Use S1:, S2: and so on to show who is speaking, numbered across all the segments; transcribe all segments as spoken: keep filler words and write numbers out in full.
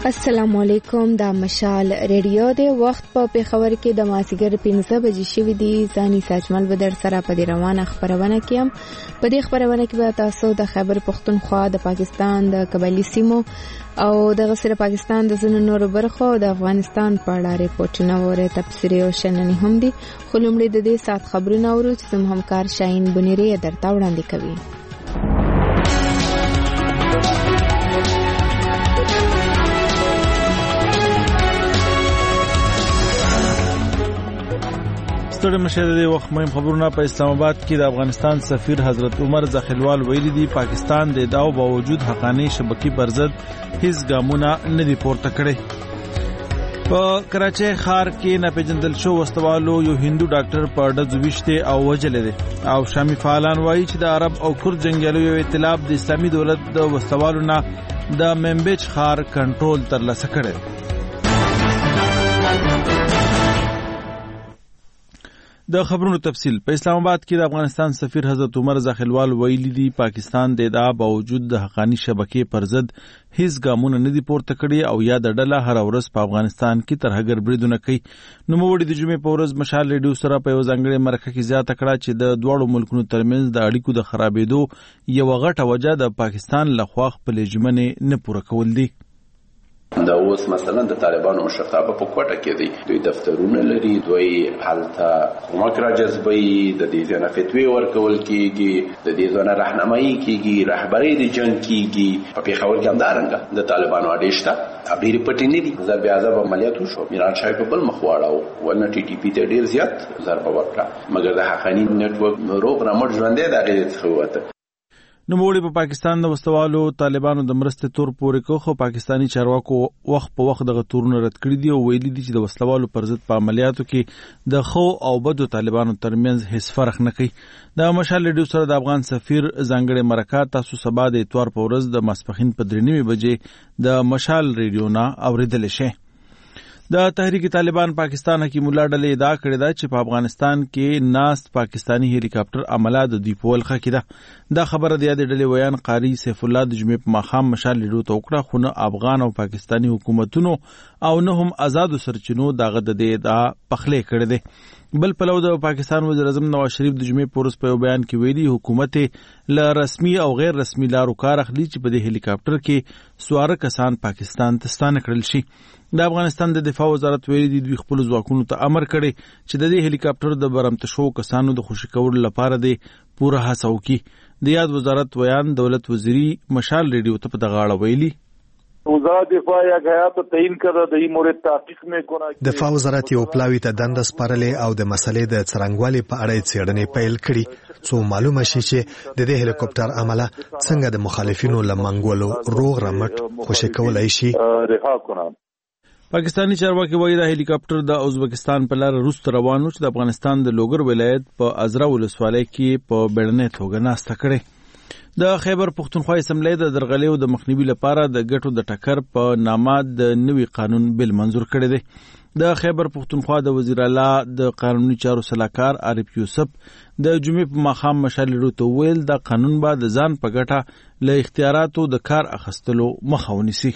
S1: السلام علیکم. دا مشال ریډیو دی. وخت په پیښور کې د مازیګر پنځه بجې شوي دي. ځاني ساجمل به در سره په دې روانه خبرونه کې هم په دې خبرونه کې به تاسو د خیبر پښتونخوا د پاکستان د قبایلی سیمو او د غسر پاکستان د ځینو نورو برخو د افغانستان په اړه ریپورتونه وره تفسیري او شننې هم دي. خو لومړی د دې سات خبرونه اورو چې زموږ همکار شاهین بنيري درته وړاندې کوي.
S2: ستړي مشه د وخت مهم خبرونه په اسلام آباد کې د افغانستان سفیر حضرت عمر زاخیلوال ویلي دي پاکستان د داو باوجود حقانی شبکې پر ضد هیڅ ګامونه نه دي پورته کړي. په کراچۍ ښار کې ناپېژندل شو وسوالو یو هندو ډاکټر په ډزو ویشته او وجلې دي او شامي فعالان وایي چې د عرب او کورد جنگیالو یو ائتلاف د اسلامي دولت د وسوالو نه د منبج ښار کنټرول ترلاسه کړي. د خبرونو تفصیل. په اسلام آباد کې د افغانستان سفیر حضرت عمر زاخیلوال ویلي دي پاکستان د ادعا باوجود د حقانی شبکې پر ضد هیڅ ګامونه نه دي پورته کړي او یا د ډله هر ورځ په افغانستان کې ترهګر بریدونه کوي. نوموړي د جمعې په ورځ مشال ریډیو سره په یو ځانګړي مرکه کې زیاته کړه چې د دواړو ملکونو ترمنځ د اړیکو د خرابېدو یو غټه وجه د پاکستان لخوا خپل ژمنې نه پوره کول دي.
S3: دا اوس مثلا د طالبانو مشرتابه په کوټه کې دی، دوی دفترونه لري، دوی هلته کومک را جذبوي، د دې ځنه فتوی ورکول کیږي، د دې ځنه راهنمایي کیږي، رهبري د جنگ کیږي. په پیښور کې هم دارنګه د طالبانو اډیشته ابیر پټی نه دي. ضرب عذاب عملیات وشو، میران شاه په بل مخ واړو ولنه ټي ټي پی ته ډیر زیات ضرب ورکړه، مګر د حقانی نت ورک روغ رمټ ژوندې د غیر څخه وته.
S2: نوموړي په پاکستان د وسوالو طالبانو د مرستې تور پورې کو خو پاکستانی چارواکو وخت په وخت دغه تورونه رد کړی دي او ویلي دي چې د وسوالو پر ضد په عملیاتو کې د خو او بدو طالبانو ترمنځ هیڅ فرق نه کوي. د مشال ریډیو سره د افغان سفیر ځانګړي مرکه تاسو سبا د اتوار په ورځ د ماسپښین په درې نیمې بجې د مشال ریډیو نه اوریدل شي. د تحریک طالبان پاکستان حکیم الله ډلې ادعا کړې ده چې په افغانستان کې ناست پاکستانی هلی کاپټر عمله د دوی په ولخه کې ده. دا خبره د یاد ډلې ویان قاری سیف الله د جمعې په ماښام مشال ریډیو ته وکړه، خو نه افغان او پاکستانی حکومتونو او نه هم آزادو سرچینو دغه د دې ادعا پخلی کړې ده. بل پلو د پاکستان وزیر اعظم نواز شریف د جمعې په ورځ په یو بیان کې ویلي حکومت له رسمي او غیر رسمي لارو کار اخلي چې په دې هلی کاپټر کې سواره کسان پاکستان ته ستانه کړل شي. د افغانستان د دفاع وزارت ویلي دي دوی خپل ځواکونو ته امر کړی چې د دې هلی کاپټر د برمته شو کسانو د خوشي کولو لپاره د پوره هڅه وکړي. د یاد وزارت ویان دولت وزیری مشال ریډیو ته په دغه اړه ویلي
S4: وزارت دفاع یا غیا ته تعین کړه د این مورد تحقیق مې کونه.
S5: دفاع وزارت یو پلاوی ته دند سپارلې او د مسلې د څرنګوالي په اړه څېړنې پیل کړي څو معلومه شي چې د دې هلیکوپټر عمله څنګه د مخالفینو لمنګولو روغ رمټ خوشي کولای شي.
S2: پاکستانی چارواکي وایي دا هلیکاپټر د ازبکستان په لار روس ته روان و چې د افغانستان د لوګر ولایت په ازرا ولسوالۍ کې په بیړنۍ توګه ناسته کړې. د خیبر پښتونخوا اسمبلی د درغلیو د مخنیوي لپاره د ګټو د ټکر په نامه د نوي قانون بل منظور کړی دی. د خیبر پښتونخوا د وزیر اعلی د قانوني چارو سلاکار عارف یوسف د جمعې په ماښام مشال ریډیو ته ویل دا قانون به د ځان په ګټه له اختیاراتو د کار اخیستلو مخه ونیسي.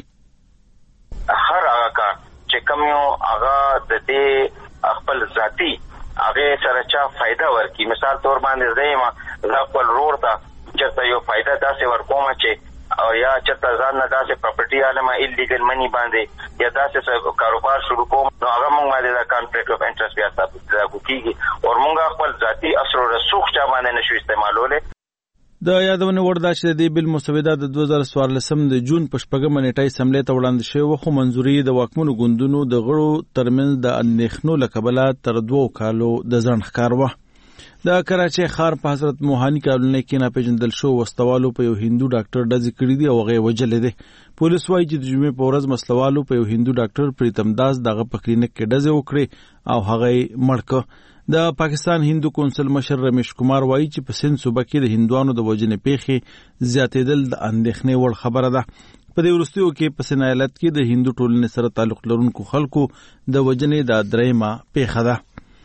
S6: هر هغه کار چې کوم یو هغه د دې خپل ذاتي هغه سره چا فائدہ ورکړي، مثال تور باندې زما زه خپل رور ته چېرته یو فائدہ داسې ورکوم چې او یا چېرته ځان نه داسې پراپرټي عالمه ایلیګل منی باندې یا داسې کاروبار شروع کوم نو هغه موږ باندې د کانفلیکټ اف انټرست بیا ثابت کیږي او موږ خپل ذاتي اثر او رسوخ چا باندې نشو استعمالولی.
S2: د یادونه وړ ده چې د دې بل مسوده د دوه زره څوارلسم د جون په شپږمه نیټه اسمبلی ته وړاندې شوې وه، خو منظوري د واکمنو ګوندونو د غړو ترمنځ د اندېښنو له کبله تر دوو کالو د ځنډ ښکار وه. د کراچۍ ښار په حضرت موهاني کالونۍ کې ناپېژندل شو وسلوالو په یو هندو ډاکټر ډزې کړي دي او هغه یې وژلی دی. پولیس وایي چې د جمعې په ورځ مسلوالو په یو هندو ډاکټر پریتم داس دغه په کلینیک کې ډزې وکړې او هغه یې مړ کړ. د پاکستان هندو کونسل مشر رمیش کمار وایي چې په سند صوبه کې د هندوانو د وژنې پیښې زیاتېدل د اندېښنې وړ خبره ده. په دې وروستیو کې په سند ایالت کې د هندو ټولنې سره تعلق لرونکو خلکو د وژنې دا درېیمه پیښه ده.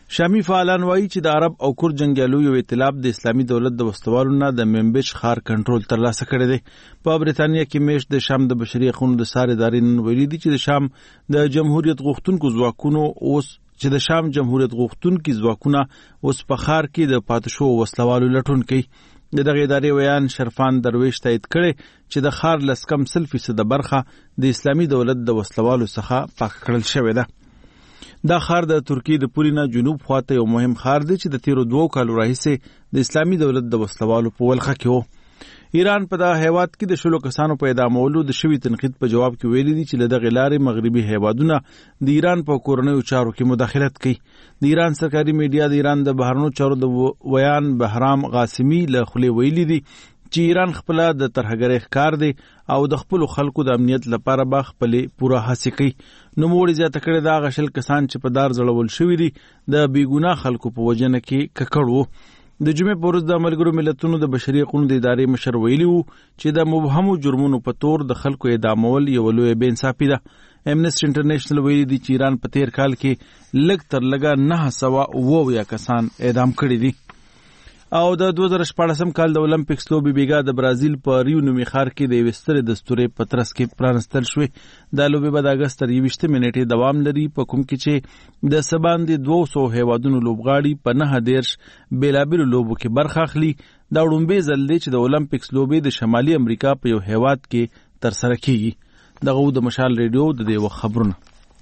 S2: شامی فعالان وایي چې د عرب او کورد جنگیالو یو ائتلاف د اسلامي دولت د وسلوالو نه د منبج ښار کنټرول ترلاسه کړی دی. په برېټانیا کې میشت د شام د بشري حقوقو د څار ادارې نن ویلي دي چې د شام د جمهوریت غوښتونکو ځواکونو اوس چې د شام جمهوریت غوښتونکي ځواکونه اوس په ښار کې د پاتې شوو وسلوالو لټون کوي. د دغه ادارې ویان شرفان درویش تایید کړی چې د ښار لس کم سل فیصده برخه د اسلامي دولت د وسلوالو څخه پاک کړل شوې ده. دا ښار د ترکیې د پولې نه جنوب خواته یو مهم ښار دی چې د تیرو دوو کالو راهیسې د اسلامي دولت د وسلوالو په ولخه کې و. ایران په دغه هیواد کې د شلو کسانو په اعدامولو د شوي تنقید په جواب کې ویلي دي چې له دغې لارې مغربي هیوادونه د ایران په کورنیو چارو کې مداخلت کوي. د ایران سرکاري میډیا د ایران د بهرنیو چارو د ویان بهرام قاسمي له خولې ویلي دي چې ایران خپله د ترهګرۍ ښکار دی او د خپلو خلکو د امنیت لپاره به خپلې پوره هڅې کوي. نوموړي زیاته کړې ده هغه شل کسان چې په دار ځړول شوي دي د بېګناه خلکو په وژنه کې ککړ وو. د جمعې په ورځ د ملګرو ملتونو د بشري حقوقو د ادارې مشر ویلي وو چې د مبهمو جرمونو په تور د خلکو اعدامول یوه لویه بې انصافي ده. امنسټي انټرنیشنل ویلي دي چې ایران په تیر کال کې لږ تر لږه نهه سوه اووه اویا کسان اعدام کړي دي. او د دوه زره شپاړسم کال د اولمپکس لوبې بیګا د برازیل په ریو نومي ښار کې د یوې سترې دستورې په ترڅ کې پرانستل شوې. دا لوبې به د اګست تر یویشتمې نیټې دوام لري، په کوم کې چې د څه باندې دوه سوه هیوادونو لوبغاړي په نهه دېرش بېلابېلو لوبو کې برخه اخلي. دا لومړی ځل دی چې د اولمپکس لوبې د شمالي امریکا په یو هیواد کې ترسره کیږي. دغه د مشال ریډیو د دې وخت خبرونه.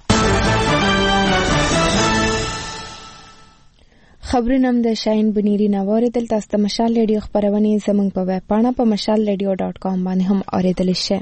S1: خبرونه هم د شاهین بنيري نوارېدل. تاسو ته مشال ریډیو خبرونه زموږ په ویب پاڼه په مشال ریډیو ډاټ کام باندې هم اورېدلی شئ.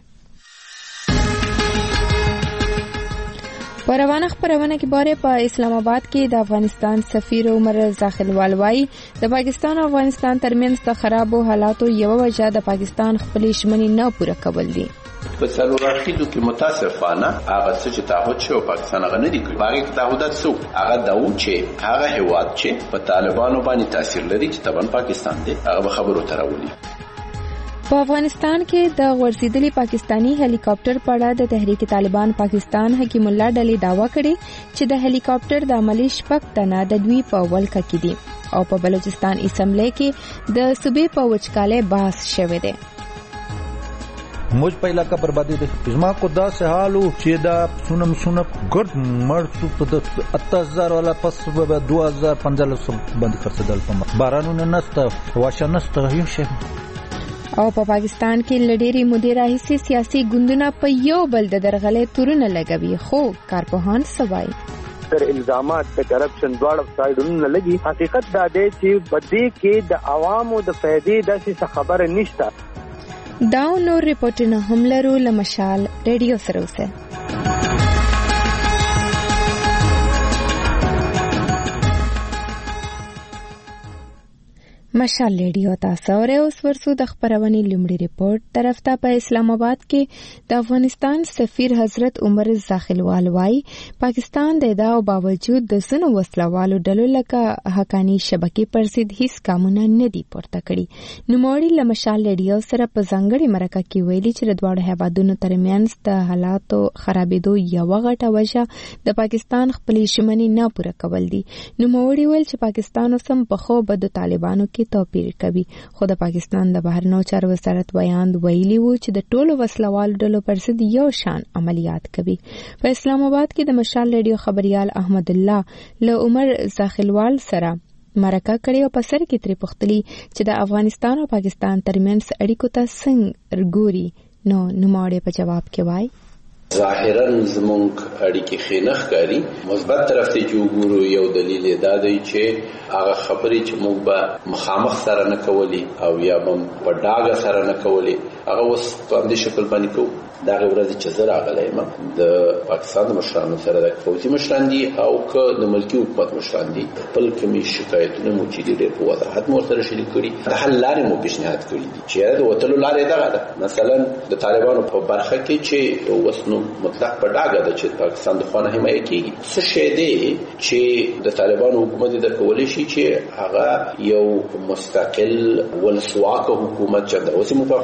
S1: په روانه خبرونه کې باره په اسلام آباد کې د افغانستان سفیر عمر زاخلوال وایي د پاکستان او افغانستان ترمنځ د خرابو حالاتو یوه وجه د پاکستان خپلې ژمنې نه پوره کول دي.
S3: په څلور اخیدو کې متاسفانه هغه څه چې تعهد شوی پاکستان هغه نه دي کړی. هغه کې تعهدات څه هغه دا و چې هغه هیواد چې په طالبانو باندې تاثیر لري چې طبعا پاکستان دی هغه به خبرو ته راولي.
S1: په افغانستان کې د غورځېدلي پاکستانی هلیکاپټر په اړه د تحریک طالبان پاکستان حکیم الله ډلې دعوا کړې چې د هلیکاپټر د عملي شپږ تنه د دوی په ولکه کې دي او په بلوچستان اسمبلی کې د صوبې په وچکالۍ بحث شوی دی.
S7: موږ په علاقه بربادي دي. زما کو دا سه حالو چې دا سونم سونم ګډ مړ په د اته هزار ولا پس په دوه هزار پنځلس باندې خرڅدل په بارانونه نسته واشه نسته یو شی.
S1: او په پاکستان کې لډيري مدیر راهیسي سیاسي ګوندونه په یو بل د درغلې تورونه لګوي، خو کارپوهان سوای
S8: تر الزامات د کرپشن دواړه سایډونه لګي. حقیقت دا دی چې بده کې د عوامو د فائدې داسې خبره نشته.
S1: دا نور ریپورټونه هم لرو له مشال ریډیو سره اوسه. مشال ریډیو تاسو اوره اوس ورسو د خبرونې لومړی ریپورت طرف ته. په اسلام آباد کې د افغانستان سفیر حضرت عمر زاخلوال وایي پاکستان د دا باوجود د سنو وسلوالو ډلو لکه حقانی شبکې پر ضد هیڅ کامونه نه دي پورته کړي. نوموړي له مشال ریډیو سره په ځانګړي مرکه کې ویلي چې د دواړو هیوادونو ترمنځ د حالاتو خرابېدو یوه غټه وجه د پاکستان خپلې ژمنې نه پوره کول دي. نوموړي ویل چې پاکستان اوس هم په خو بدو طالبانو کې توپیر کوي، خو د پاکستان د بهرنیو چارو وزارت بیان ویلي وو چې د ټولو وسلوالو ډلو پر ضد یو شان عملیات کوي. په اسلام آباد کې د مشال ریډیو خبريال احمد الله له عمر زاخلوال سره مرکه کړې او په سر کې ترې پوښتلي چې د افغانستان او پاکستان ترمنځ اړیکو ته څنګه ګوري. نو نوموړي په جواب کې وایي
S3: ظاهرا زمونږ اړیکې ښې نه ښکاري. مثبت طرف ته چې وګورو یو دلیل یې دا دی چې هغه خبرې چې موږ به مخامخ سره نه کولې او یا به په ډاګه سره نه کولې هغه اوس په همدې شکل باندې کوو. دغه ورځې چې زه راغلی یم د پاکستان د مشرانو سره د پوځي مشران دي او که د ملکي حکومت مشران دي خپل کومې شکایتونه مو چې دي ډېر په وضاحت مو ورسره شریک کړي. د حل لارې مو پیشنهاد کړي دي چې د وتلو لارې دغه ده. مثلا د طالبانو په برخه کې چې اوس نو مطلق په ډاګه ده چې پاکستان د خوا نه حمایه کېږي. څه شی دی چې د طالبانو حکومت د کولی شي چې هغه یو مستقل ولسواکه حکومت چې د اوس په افغانستان کې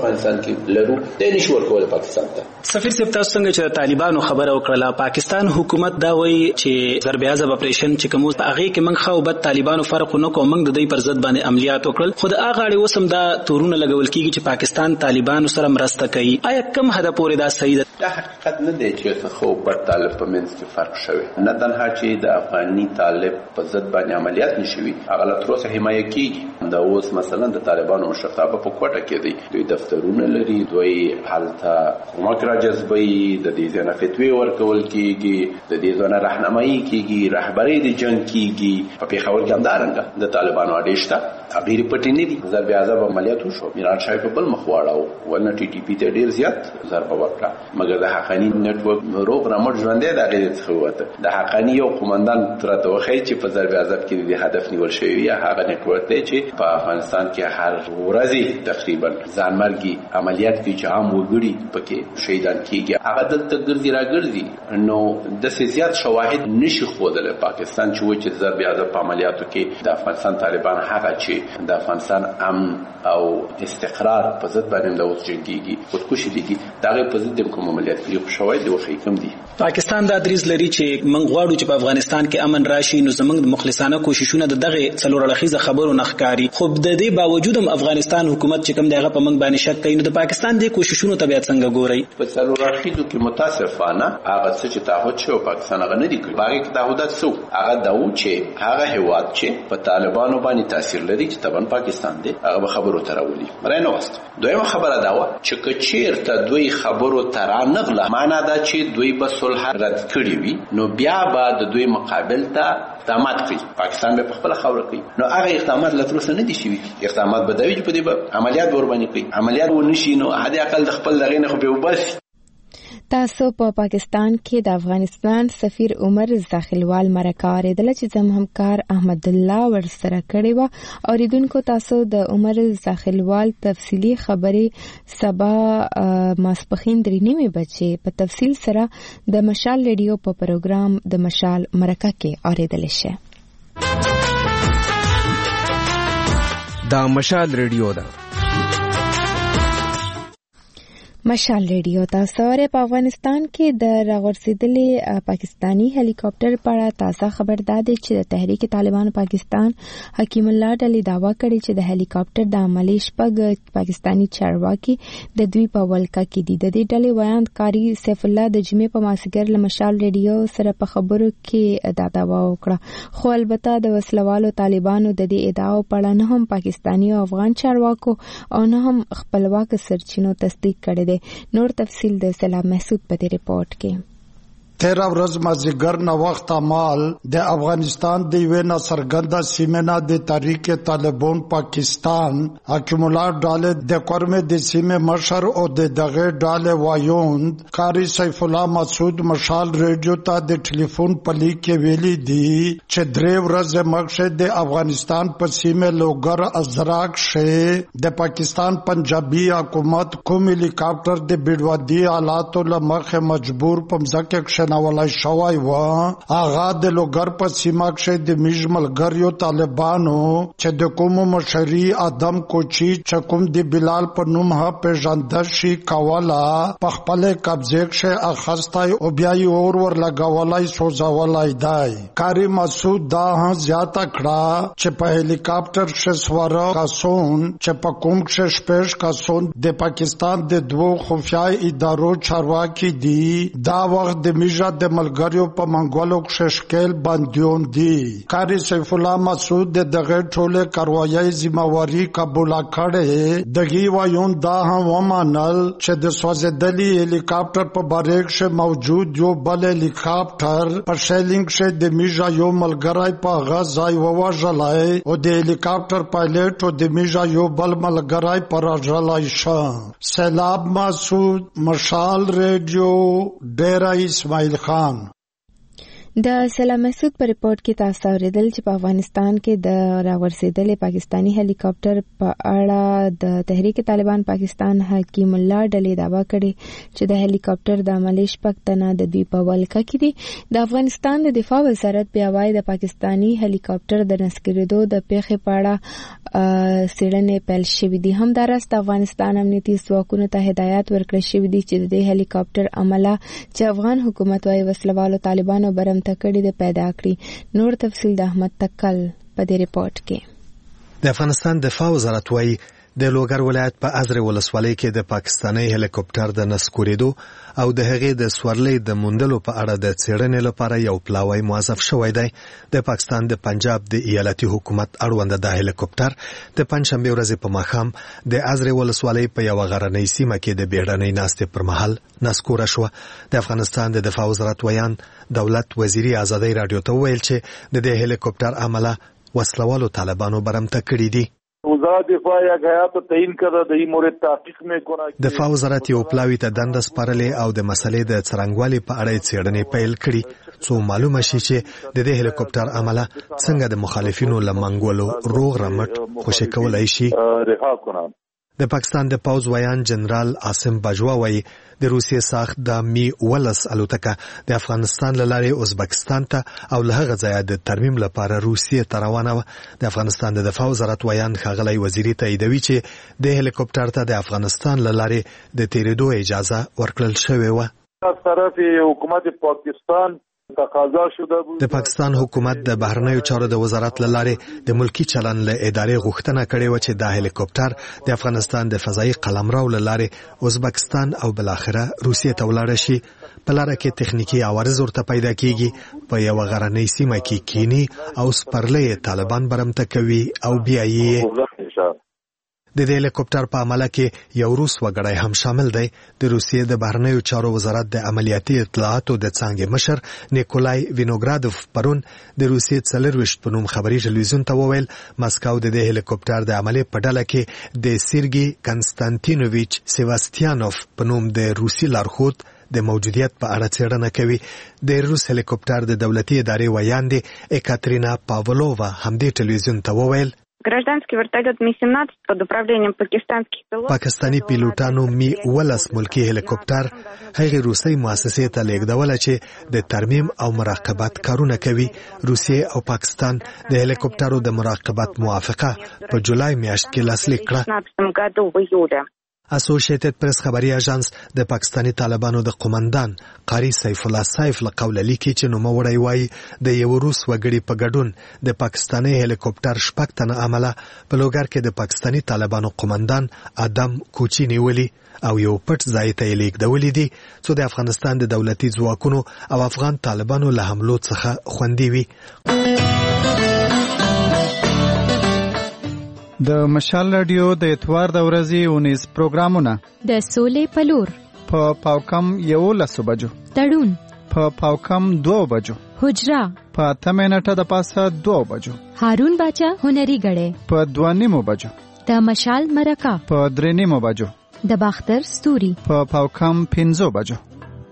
S3: چې لرو د نشو ورکول پاکستان ته.
S9: سفیر صاحب تاسو څنګه چې طالبانو خبره وکړه پاکستان حکومت دا وایي چې ضرب عضب اپریشن چې کوم هغه کې موږ خو بد طالبانو فرق نه کوم موږ د دوی پر ضد باندې عملیات وکړل خو د هغه اړې وسم دا تورونه لګول کیږي چې پاکستان طالبانو سره مرسته کوي. آیا کوم هدف پورې دا صحیح ده؟
S3: دا حقیقت نه دی چې خو بد طالب په منځ کې فرق شوی نه تنها چې د افغاني طالب په ضد باندې عملیات نشوي هغه له تر اوسه حمایه کیږي. دا اوس مثلا د طالبانو مشرتابه په کوټه کې دی دوی دفترونه لري دوی حالت کومک را جذبي د دې ځنه فتوی ورکول کیږي د دې ځنه راهنمایي کیږي رهبری د جنگ کیږي په پیښور کې همدارنګه د طالبانو اډیشته ابیر پټی نه دي ضرب عضب عملیات وشو میران شاه په بل مخ واړو ولنه ټي ټي پی ته ډیر زیات ضربه ورکړه مګر د حقانی نت ورک روغ رمټ ژوندې د غیر څخه وته د حقانی یو قومندان ترته وخی چې په ضرب عضب کې د هدف نیول شوی یا هغه نت ورک دی چې په افغانستان کې هر ورځ تقریبا ځانمرګي عملیات کې چې عام وګړي پکې شهیدان کیږي هغه دلته ګرځي راګرځي نو د زیات شواهد نشي خودل پاکستان چې و چې ضرب عضب په عملیاتو کې د افغانستان طالبان هغه چې د افغانستان امن او استقرار په ضد باندې د اوس جنگيږي خودکشي دي دا غي په ضد کوم عملیات کوي شواهد وخی کوم دي.
S9: پاکستان دا دریز لري چې موږ غواړو چې په افغانستان کې امن راشي نو زموږ د مخلصانه کوششونه د دغه څلور اړخیزه خبرو نخکاری خو د دې باوجود هم افغانستان حکومت چې کوم دغه په موږ باندې شک کوي نو د پاکستان د کوششونو طبيعت څنګه ګوري؟
S3: په څلور اړخیزو کې متاسفانه هغه چې تعهد شو پاکستان هغه نه دی کړی باغی کې تعهدات سو هغه دا و چې هغه هواد چې په طالبانو باندې تاثیر لري چې تبن پاکستان دی هغه خبرو تراولي مرای نه واست. دویمه خبره دا و چې کچیرته دوی خبرو ترا نغله معنا دا چې دوی به صلح رد کړی وي نو بیا به د دوی مقابل ته اقدامات کوي پاکستان به خپل خبره کوي نو هغه اقدامات لترسه نه دي شوي اقدامات به دوی په دې عملیات ور باندې کوي عملیات ونشي نو هدا اقل د خپل دغه نه خو به وبس.
S1: تاسو په پاکستان کې د افغانستان سفیر عمر زاخلوال مرکه اوریدل چې زم همکار احمد الله ورسره کړی و اوریدونکو تاسو د عمر زاخلوال تفصیلی خبرې سبا ماسپخین درې نیمه بجې په تفصیل سره د مشال ریډیو په پروګرام د مشال مرکه کې اوریدل شي.
S10: دا مشال ریډیو ده
S1: مشال ریډیو تاسو ور په افغانستان کې د راغورځېدلې پاکستانی هلی کاپټر په اړه تازه خبر داده چې د تحریک طالبان پاکستان حکیم الله ډلې داوا کړې چې د هلی کاپټر د عملي شپږ پاکستانی چارواکي د دوی په ولکه کې دي. د دې ډلې ویاندکاری سیف الله د جمعې په ماسګر له مشال ریډیو سره په خبرو کې دا داوا وکړه خو البته د وسلوالو طالبانو د دې ادعاو په اړه نه هم پاکستانی او افغان چارواکو او نه هم خپلواک سرچینو تصدیق کړي. نور تفصیل د سلام محسود په دې رپورت کې.
S11: تیرہ ورځ مازیګر نو وخت مال د افغانستان د وینا سرګندا سیمنا د تحریک طالبان پاکستان حکیم الله ډاله د قرمه د سیمه مشر او د دغه ډاله وایوند قاری سیف الله مسعود مشال ریډیو ته د ټلیفون پلی کې ویلي دي چې درې ورځې مقصد د افغانستان په سیمه لوګر ازراق شه د پاکستان پنجابي حکومت کوم هلیکاپټر د بیډوادي حالاتو لمخه مجبور پمځکه ناولای شوای و آغا د لوګر په سیمه کې د میجمل ګریو طالبانو چې د کوم مشري ادم کوچی چې کوم د بلال په نوم ها پیژندشي کاوالا په خپل قبضه کې اخستای او بیا یې اور ور لګولای سوزولای دی. کاری مسعود دا زیاته کړه چې په هلیکاپټر کې سوار کاسون چې په کوم کې شپږ کاسون د پاکستان د دوه خفیه ادارو چارواکي دي دا وخت د د ملګریو په منګولو کې شکل باندېون دي. قاری سیف الله مسعود دغه ټوله کاروایی ذمہواری قبول کړي دغه وایون دا هم ومنل چې د سوځېدلي هلیکاپټر په باره کې موجود یو بل هلیکاپټر په شیلینګ کې د میجا یو ملګری په غزای وواژلای او د هلیکاپټر پایلټ او د میجا یو بل ملګری پر راځلای شو. سیلاب مسعود مشال ریډیو ډیرا اسماعیل خان.
S1: د سلام مسعود په ریپورت کې تاسو اوریدل چې په افغانستان کې د راورسېدلې پاکستانی هلی کاپټر په اړه د تحریک طالبان پاکستان حکیم الله ډلې دعوا کړې چې د هلی کاپټر د عملي شپږ تنه د دوی په ولکه کې دي. د افغانستان د دفاع وزارت بیا وايي د پاکستانی هلی کاپټر د نسکریدو د پیښې په اړه څېړنې پیل شوې دي. همداراز د افغانستان امنیتي ځواکونو ته هدایت ورکړل شوی دی چې د هلی کاپټر عمله چې افغان حکومت وايي وسلوالو طالبانو برم تکړی د پیدا کړی. نور تفصیل د احمد تکل په دې ریپورت کې.
S5: د افغانستان دفاع وزارت وايي د لوګر ولایت په ازره ولسوالۍ کې د پاکستاني هلیکوپټر د نسکوریدو او د هغې د سورلۍ د موندلو په اړه د څېړنې لپاره یو پلاوی موظف شوی دی. د پاکستان د پنجاب د ایالتي حکومت اړوند د هلیکوپټر د پنځشنبې ورځې په ماښام د ازره ولسوالۍ په یو غرنۍ سیمه کې د بیړنۍ ناستې پر مهال نسکوره شوه. د افغانستان د دفاع وزارت ویان دولت وزیری ازادۍ رادیو ته ویل چې د دې هلیکوپټر عمله وسلوالو طالبانو برمته کړی دي.
S4: وزارت دفاع یک حیات تعیین کړه د این مورد تحقیق میکنه.
S5: دفاع وزارت یو پلاوی ته دنده سپارلې او د مسلې د څرنګوالي په اړه څېړنې پیل کړي څو معلومه شي چې د دې هلیکوپټر عمله څنګه د مخالفینو له منګولو روغ رمټ خوشی کولای شي. د پاکستان د پوځ ویان جنرال عاصم باجوا وايي د روسیې ساخت د می ولس الوتکه د افغانستان له لارې ازبکستان ته او له هغه ځایه د ترمیم لپاره روسیې ته روانه وه. د افغانستان د دفاع وزارت ویان ښاغلی وزیري تاییدوي چې د هلیکوپټر ته د افغانستان له لارې د تیریدو اجازه ورکړل شوې وه.
S4: از طرف حکومت پاکستان
S5: د پاکستان حکومت د بهرنیو چارو د وزارت له لارې د ملکی چلن له ادارې غوښتنه کړې و چې دا هلیکوپټر د افغانستان د فضایي قلمرو له لارې ازبکستان او بلاخره روسیې ته ولاړ شي. په لاره کې تخنیکی عوارض ورته پیدا کیږي. په یو غرنۍ سیمه کې کینی او سپرلې طالبان برمته کوي او بیا یې د دې هلیکوپټر په عمله کې یو روس وګړی هم شامل دی. د روسیې د بهرنیو چارو وزارت د عملیاتي اطلاعاتو د څانګې مشر نیکولای وینوګرادوف پرون د روسیې څلرویشت په نوم خبري ټلویزیون ته وویل مسکو د دې هلیکوپټر د عملې په ډله کې د سیرګي کنستانتینوویچ سیواستیانوف په نوم د روسي لارښود د موجودیت په اړه څېړنه کوي. د روس هلیکوپټر د دولتي ادارې ویاندې اکاترینا پاولووا همدې ټلویزیون ته وویل
S12: Гражданский вертолет Ми семнадцать под управлением пакистанских пилотов.
S5: پاکستانی پیلوټانو می ولس ملکی هلیکوپټر هغه روسي مؤسسې ته لیږدول چې د ترمیم او مراقبت کارونه کوي. روسیې او پاکستان د هلیکوپټرو د مراقبت موافقه په جولای میاشت کې لاسلیک کړه. اسوسییټډ پریس خبري اژانس د پاکستانی طالبانو د قومندان قاری سیف الله سیف له قوله لیکي چې نوموړی وایي د یو روس وګړي په ګډون د پاکستانی هلیکوپټر شپږ تنه عمله په لوګر کې د پاکستانی طالبانو قومندان ادم کوچی نیولي او یو پټ ځای ته یې لیږدولي دي څو د افغانستان د دولتي ځواکونو او افغان طالبانو له حملو څخه خوندي وي.
S13: د مشال رادیو د اتوار د ورځې اونیز پروګرامونه
S14: د سولې پلور
S13: په پاوکم یو لسو بجو
S14: تړون
S13: په پاوکم دو بجو
S14: حجرا
S13: په اته منټه د پاسه دو بجو
S14: هارون باچا هنري غړې
S13: په دوه نیمو بجو
S14: د مشال مرکه
S13: په درې نیمو بجو
S14: د باختر ستوري
S13: په پاوکم پنځو بجو.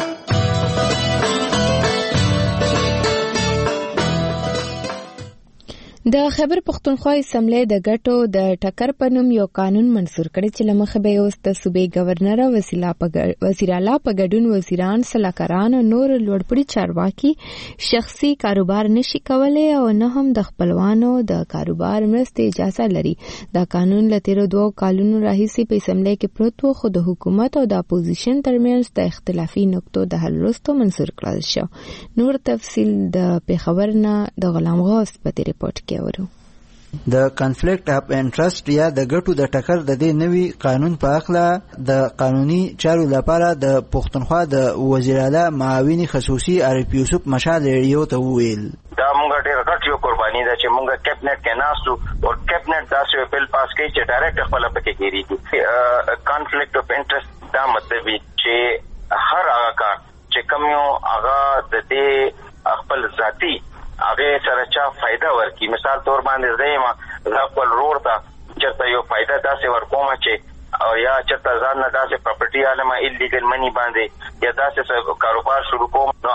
S1: د خیبر پختونخوا اسمبلی د ګټو د ټکر په نوم یو قانون منسور کړی چې لمخه به اوس د صوبې گورنر او وزیر اعلی په ګډون وزیران سلاکاران او نور لوړپوړي چارواکي شخصي کاروبار نشي کولای او نه هم د خپلوانو د کاروبار مرستې اجازه لري. دا قانون له تیرو دوه کالونو راهیسې په اسمبلی کې پروت و خو د حکومت او د اپوزیشن ترمنځ د اختلافي نقطو د حل وروسته منسور کړل شو. نور تفصیل د پیښور نه د غلام غوث په ریپورت کې.
S15: د کنفلیکټ اف انټرست یا د ګټو د ټکر د دې نوي قانون په اړه د قانوني چارو لپاره د پښتونخوا د وزیر اعلی معاون خصوصي عارف یوسف مشال ریډیو ته ویل
S6: دا موږ ډېر غټ یو قرباني ده چې موږ کابینټ کې ناسو او کابینټ داسې بل پاس کوي چې ډایرکټ خپل پکې کېږي. کنفلیکټ اف انټرست دا مطلب چې هر هغه کار چې کوم یو هغه د دې خپل ذاتی هغه سره چا فائدہ ورکی. مثال تور باندې زېما زه خپل روړ ته چېرته یو فائدہ داسې ورکوم چې او یا چېرته ځان نه داسې پراپرټي عالمه ایلیګل منی باندې یا داسې کاروبار شروع کوم نو هغه موږ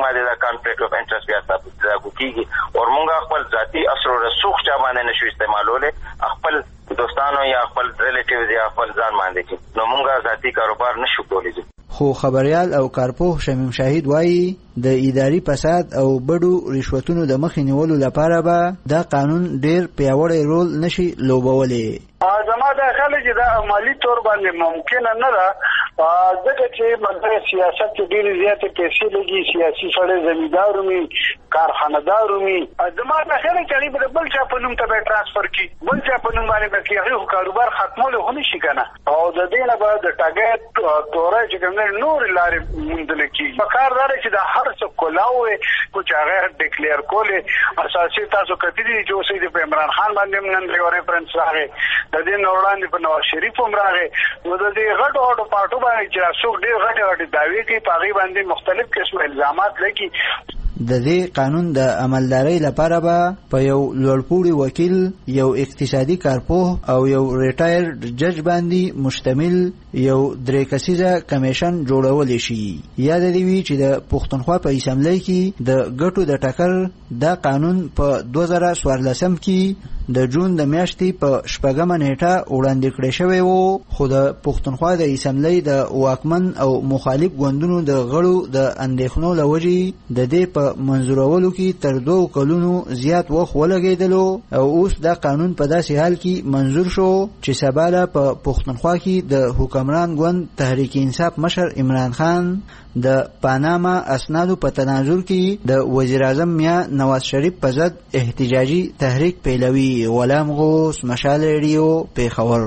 S6: احتمال دا کانفلیکټ اف انټرست بیا ثابت کیږي او موږ خپل ذاتی اثر او رسوخ چا باندې نشو استعمالوله خپل دوستانو یا خپل ریلیټیوز یا خپل ځان باندې نو موږ ذاتی کاروبار نشو کولی.
S15: خو خبريال او کارپوه شمیم شاهد وایي د اداري فساد او بډو رشوتونو د مخې نیولو لپاره به دا قانون ډیر پیاوړی رول نشي لوبولی.
S16: زما دا خیال چې دا مالی تور باندې ممکن نه ده ځکه چې مګر سیاست کې ډېرې زیاتې پیسې لګي سیاسي سړی زمیندار وي کارخانه‌دار وي زما دا خیال چې به بل چا په نوم ته ټرانسفر کی بل چا په نوم باندې به هغه کاروبار ختمول خو نشي کنه او د دې نه به د ټاګټ تورې چې کوم نور لارې موندل کیږي په کار دار چې دا هر څه کولاوي کو چې هغه ډیکلیئر کولې اساسي تاسو کتلی چې اوسې د عمران خان باندې نن یو ریفرنس راغی د دې نوړاندې په نواز شریف هم راغی نو د دې غټ غټ پارټو باندې چې څوک ډېر غټ غټ دعوی کوي په هغې باندې مختلف قسم الزامات لګي.
S15: د دې قانون د عملدارۍ لپاره به په یو لوړپوړي وکیل یو اقتصادي کارپوه او یو ریټایرډ جج باندې مشتمل یو درې کسیزه کمیشن جوړولی شي. یاد دی وی چې د پښتونخوا په اسمبلی کې د ګټو د ټکر دا قانون په دوه زره څوارلسم کې د جون د میاشتې په شپږمه نیټه وړاندې کړی شوی و خو د پښتونخوا د اسمبلی د واکمن او مخالف ګوندونو د غړو د اندېښنو له وجې د دې په منظورولو کې تر دوه کلونو زیات وخت ولګېدلو او اوس دا قانون په داسې حال کې منظور شو چې سبا په پښتونخوا کې د حکمران ګوند تحریک انصاف مشر عمران خان د پاناما اسنادو په تناظر کې د وزیر اعظم میا نواز شریف په ضد احتجاجي تحریک پیلوي. غلام غوث، مشال ریډیو، پیښور.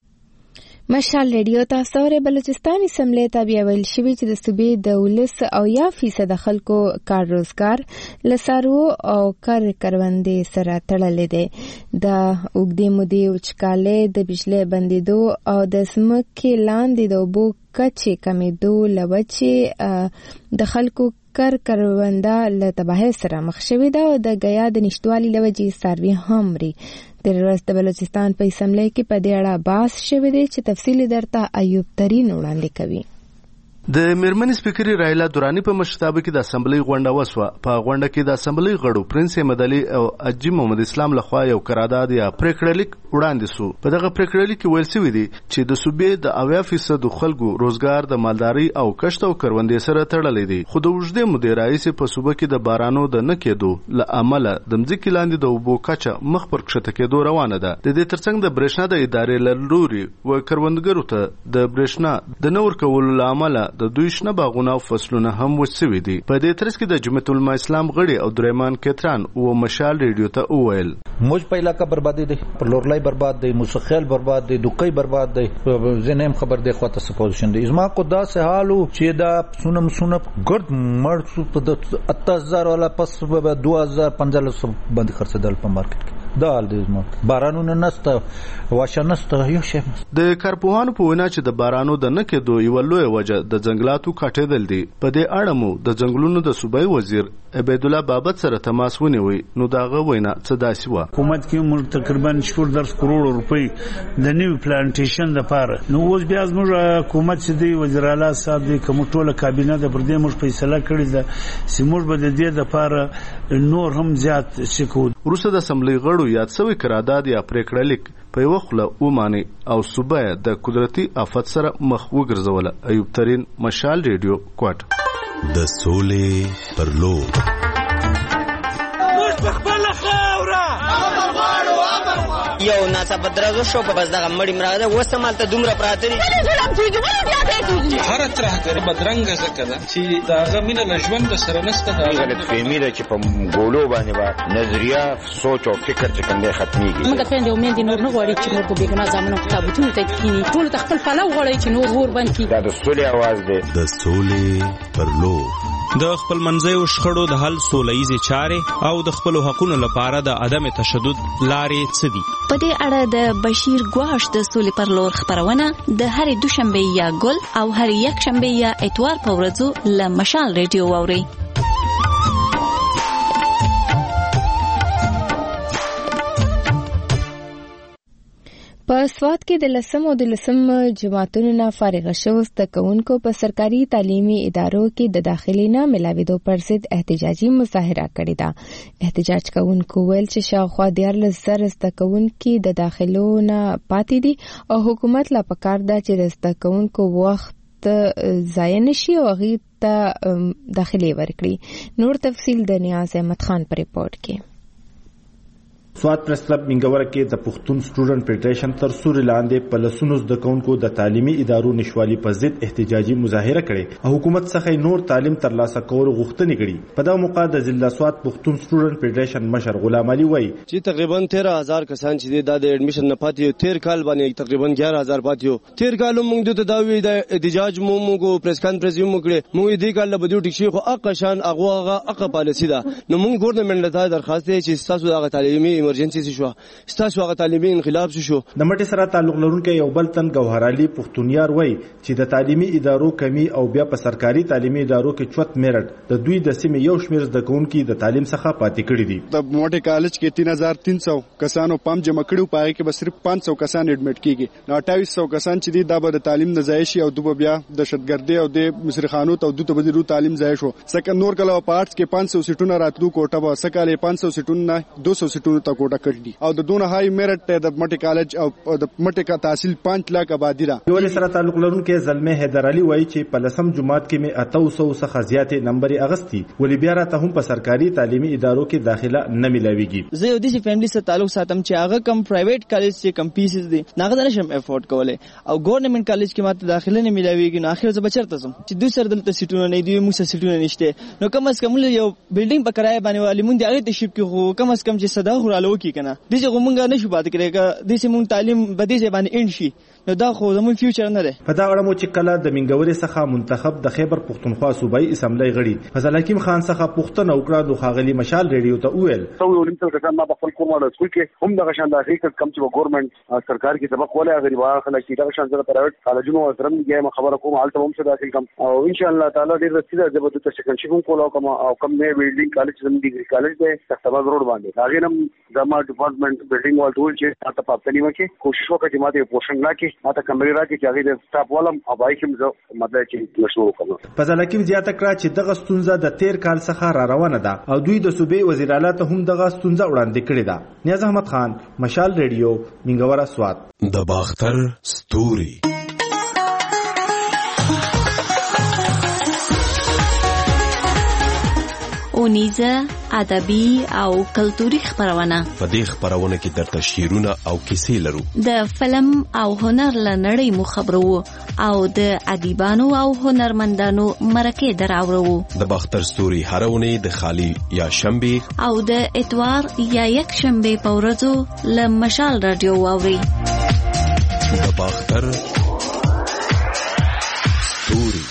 S1: مشال ریډیو تاسو ور بلوچستان اسمبلی ته بیا ویل شوی چې د صوبې د ولس او یا فیصد خلکو کار روزګار لسارو او کار کروندې سره تړلې ده. د اوږدې مودې وچکالۍ د بجلی بندیدو او د ځمکې لاندې د اوبو کچې کمیدو له وجې د خلکو کار کرونده له تباهۍ سره مخ شوې ده او د ګیا د نشتوالي له وجې څاروي هم مري. د ورځ د بلوچستان په اسمبلی کې په دې اړه بحث شوی دی چې تفصیلي درته ایوب ترین وړاندې کوي.
S17: د میرمن سپیکري رایلا دورانی په مشرتابه کې د اسمبلی غونډه وسوه. په غونډه کې د اسمبلی غړو پرنس احمد علي او اجي محمد اسلام لخوا یو قرارداد یا پریکړلیک وړاندې سو. په دغه پریکړلیک کې ویل شوی دی چې د صوبې د اویا فیصد خلکو روزګار د مالداري او کښت او کروندې سره تړلې دي خو د اوږدې مودې راهیسې په صوبه کې د بارانو د نه کېدو له امله د مځکې لاندې د اوبو کچه مخ پر کښته کېدو روانه ده. د دې ترڅنګ د برېښنا د ادارې له لوري و کروندګرو ته د برېښنا د نه ورکولو له امله د دوی شنه باغونه او فصلونه هم وسوي دي. په دې ترڅ کې د جمعیت العلماء اسلام غړي او درېمان کتران او مشال ریډیو ته وویل
S7: موږ په علاقه بربادي دي پر لورلای برباد دي موسخیل برباد دي دوکۍ برباد دي زنیم خبر دی خواته سپوزیشن دي ازما کو دا سه حالو چې دا سونم سونم ګرد مړ سو په اته هزار ولا پس په دوه هزار پنځلس باندې خرڅدل په مارکیټ کې دال دې زما بارانونه نسته واشه نسته یو شی.
S17: د کارپوهانو په وینا چې د بارانو د نه کېدو یو لوی وجه د ځنګلاتو کاټېدل دي. په دې اړه مو د ځنګلونو د صوبایي وزیر عبید الله بابت سره تماس ونیوي نو داغه وینا څه داسې وه.
S18: حکومت کې موږ تقریبا شپږ درس کروڑ روپۍ د نیو پلانټیشن لپاره نو اوس بیا زموږ حکومت چې دی وزیر اعلی صاحب دی کوم ټوله کابینه د پر دې موږ فیصله کړې ده چې موږ به د دې لپاره نور هم زیات شکو.
S17: وروسته د اسمبلی غړو یاد شوی قرارداد یا پریکړلیک په یو خله وماني او صوبه د قدرتي آفت سره مخ وګرځوله. ایوب ترین، مشال ریډیو، کوټ.
S19: د سولې پر لور
S20: یو ناڅاپه درزو شو په بس دغه مړی مراغه وسه مالته دومره پراته دي ظلم کیږي ولې بیا کیږي
S21: هر طرح کړه بدرنګ زکه ده چې داغه مینه لژوند سره نسته دا
S22: غلط فهمي ده چې په ګولو باندې با نظریه سوچ او فکر چې څنګه ختميږي.
S23: موږ ته د امید نور نه غواړي چې موږ به ګنا ځامنو کتابونه ته کینی ټول خپل فلو غواړي چې نور ور باندې
S22: دا د سولې आवाज ده.
S19: د سولې پر لور
S24: د خپل منځیو شخړو د حل سولهیزې چارې او د خپلو حقونو لپاره د عدم تشدد لارې څه دي.
S25: په دې اړه د بشیر ګواش د سولې پر لور خبرونه د هرې دوشنبه یا ګل او هر یک شنبه یا اتوار په ورځو له مشال ریډیو واورئ.
S1: په سوات کې د لسم او د لسم جماعتونو نه فارغ شوو زده کوونکو په سرکاري تعلیمي ادارو کې د داخلي نه ملاویدو پر ضد احتجاجي مظاهره کړې ده. احتجاج کوونکو ویل چې شاوخوا دیارلس زره زده کوونکي د داخلو نه پاتې دي او حکومت لا پکار ده چې د زده کوونکو وخت ضایع نشي او هغوی ته داخلي ورکړي. نور تفصیل د نیاز احمد خان په ریپورت کې.
S2: سوات پریس کلب منګوره کې د پښتون سټوډنټ فدریشن تر سوري لاندې په لسونو زده کوونکو د تعلیمي ادارو نشوالي په ضد احتجاجي مظاهره کړې او حکومت څخه نور تعلیم ترلاسه کول غوښتنې کړې. په دغه موقع د ضلع سوات پښتون سټوډنټ فدریشن مشر غلام علي وایي
S3: چې تقریبا تیرہ هزار کسان چې د اډمیشن نه پاتې یو تیر کال باندې تقریبا ګیارہ هزار پاتې یو. تیر کال موږ د داوی د احتجاج مو موږ پریس کانفرنس یې موږ موږ دې کال له بدیو ټیک شي خو اقشان اغه اغه پالیسی ده. نو موږ ګورنمنت ته درخواست چې تاسو د تعلیمي ایمرجنسي شو ستاسو هغه تعلیمي انقلاب شو.
S2: د مټي سره تعلق لرونکي یو بل تن ګوهر علي پښتونیار وای چې د تعلیمي ادارو کمی او بیا په سرکاري تعلیمي ادارو کې چوت میرټ د دوی د سیمې یو شمیر زده کوونکي د تعلیم څخه پاتې کړي دي.
S8: د موټي کالج کې تین هزار تین سو کسانو پام جمع کړو پای کې به صرف پانچ سو کسان اډمیټ کیږي. نو اٹھائیس سو کسان چې دي دا به د تعلیم نه ضایع شي او دوی بیا د دهشتګردي او د مصرخانو ته دوی ته بدرو تعلیم ضایع شو. سکه نور کله پارټس کې پانچ سو سیټونه راتلو کوټه به سکه پانچ سو سیټونه دو سو سیټونه ته کوټه کړی او د دونه هاي میرټ د مټي کالج او د مټي کا تحصیل پانچ لاک آبادی ده.
S2: یو سره تعلق لرونکي زلمه حیدر علي وایي چې په لسم جماعت کې مې اته سو څخه زیاتې نمبر اغستی ولې بیا راته هم په سرکاري تعلیمي ادارو کې داخله نه ملاويږي.
S9: زه یو داسې فیملی سره تعلق ساتم چې هغه کم پرایویټ کالج چې کم پیسز دي ناغه نشم افورد کولای او ګورنمنت کالج کې ماته داخله نه ملاويږي. نو اخر زه بچرته سم چې دوی سره دلته سیټونه نه دی موږ سره سیټونه نشته. نو کم از کم یو بلډینګ په کرایه باندې والی مونږ د هغه تشریف کې خو کم از کم چې صدا خورالو کې کنه دې چې مونږ نشو بات کړی د سیمون تعلیم بدیزه باندې ان شي. نو دا خو زموږ فیوچر نه ده.
S2: په دا اړه مو چې کله د منګوري څخه منتخب د خیبر پښتونخوا صوبایي اسمبلی غړي فضل حکیم خان څخه پوښتنه وکړه نو خاغلی مشال ریډیو ته وویل
S10: سو یو لمڅ کسان ما په خپل کومه سکول کې هم د غشان د حقیقت کم چې ګورنمنت سرکار کې سبق ولا غریبا خلک چې د غشان سره پرایویټ کالجونو سره یې خبره کوم حالت هم څه داخل کم او ان شاء الله تعالی ډیر رسیدل چې به تاسو څنګه شي کوم کوم او کم نه ویلډینګ کالج زم ډیګری کالج دی تختباز روډ باندې هغه نم زما ډپارټمنٹ بلډینګ وال ټول چې تاسو په پاتنی وکي کوشش وکړئ چې ماته پوښتنه راکړي ماته کمرې راکړي چې هغه د سټاپ ولم او بای کوم زه مطلب چې مشورو کوم.
S2: فضل حکیم زیاته کړه چې دغه ستونزه د تیر کال څخه را روانه ده او دوی د صوبې وزیر اعلی ته هم دغه ستونزه وړاندې کړې ده. نیاز احمد خان مشال ریډیو منګورا سوات.
S19: د باختر ستوري
S25: اونیزه ادبي او کلتوري خبرونه.
S19: په دې خبرونه کې درته شعرونه او کیسې لرو.
S25: د فلم او هنر لنړۍ مو خبرو او د ادیبانو او هنرمندانو مرکه دراوړو.
S19: د باختر ستوري هرونه د خالی یا شنبه
S25: او د اتوار یا یک شنبه په ورځو له مشال رادیو واوري.
S19: د باختر ستوري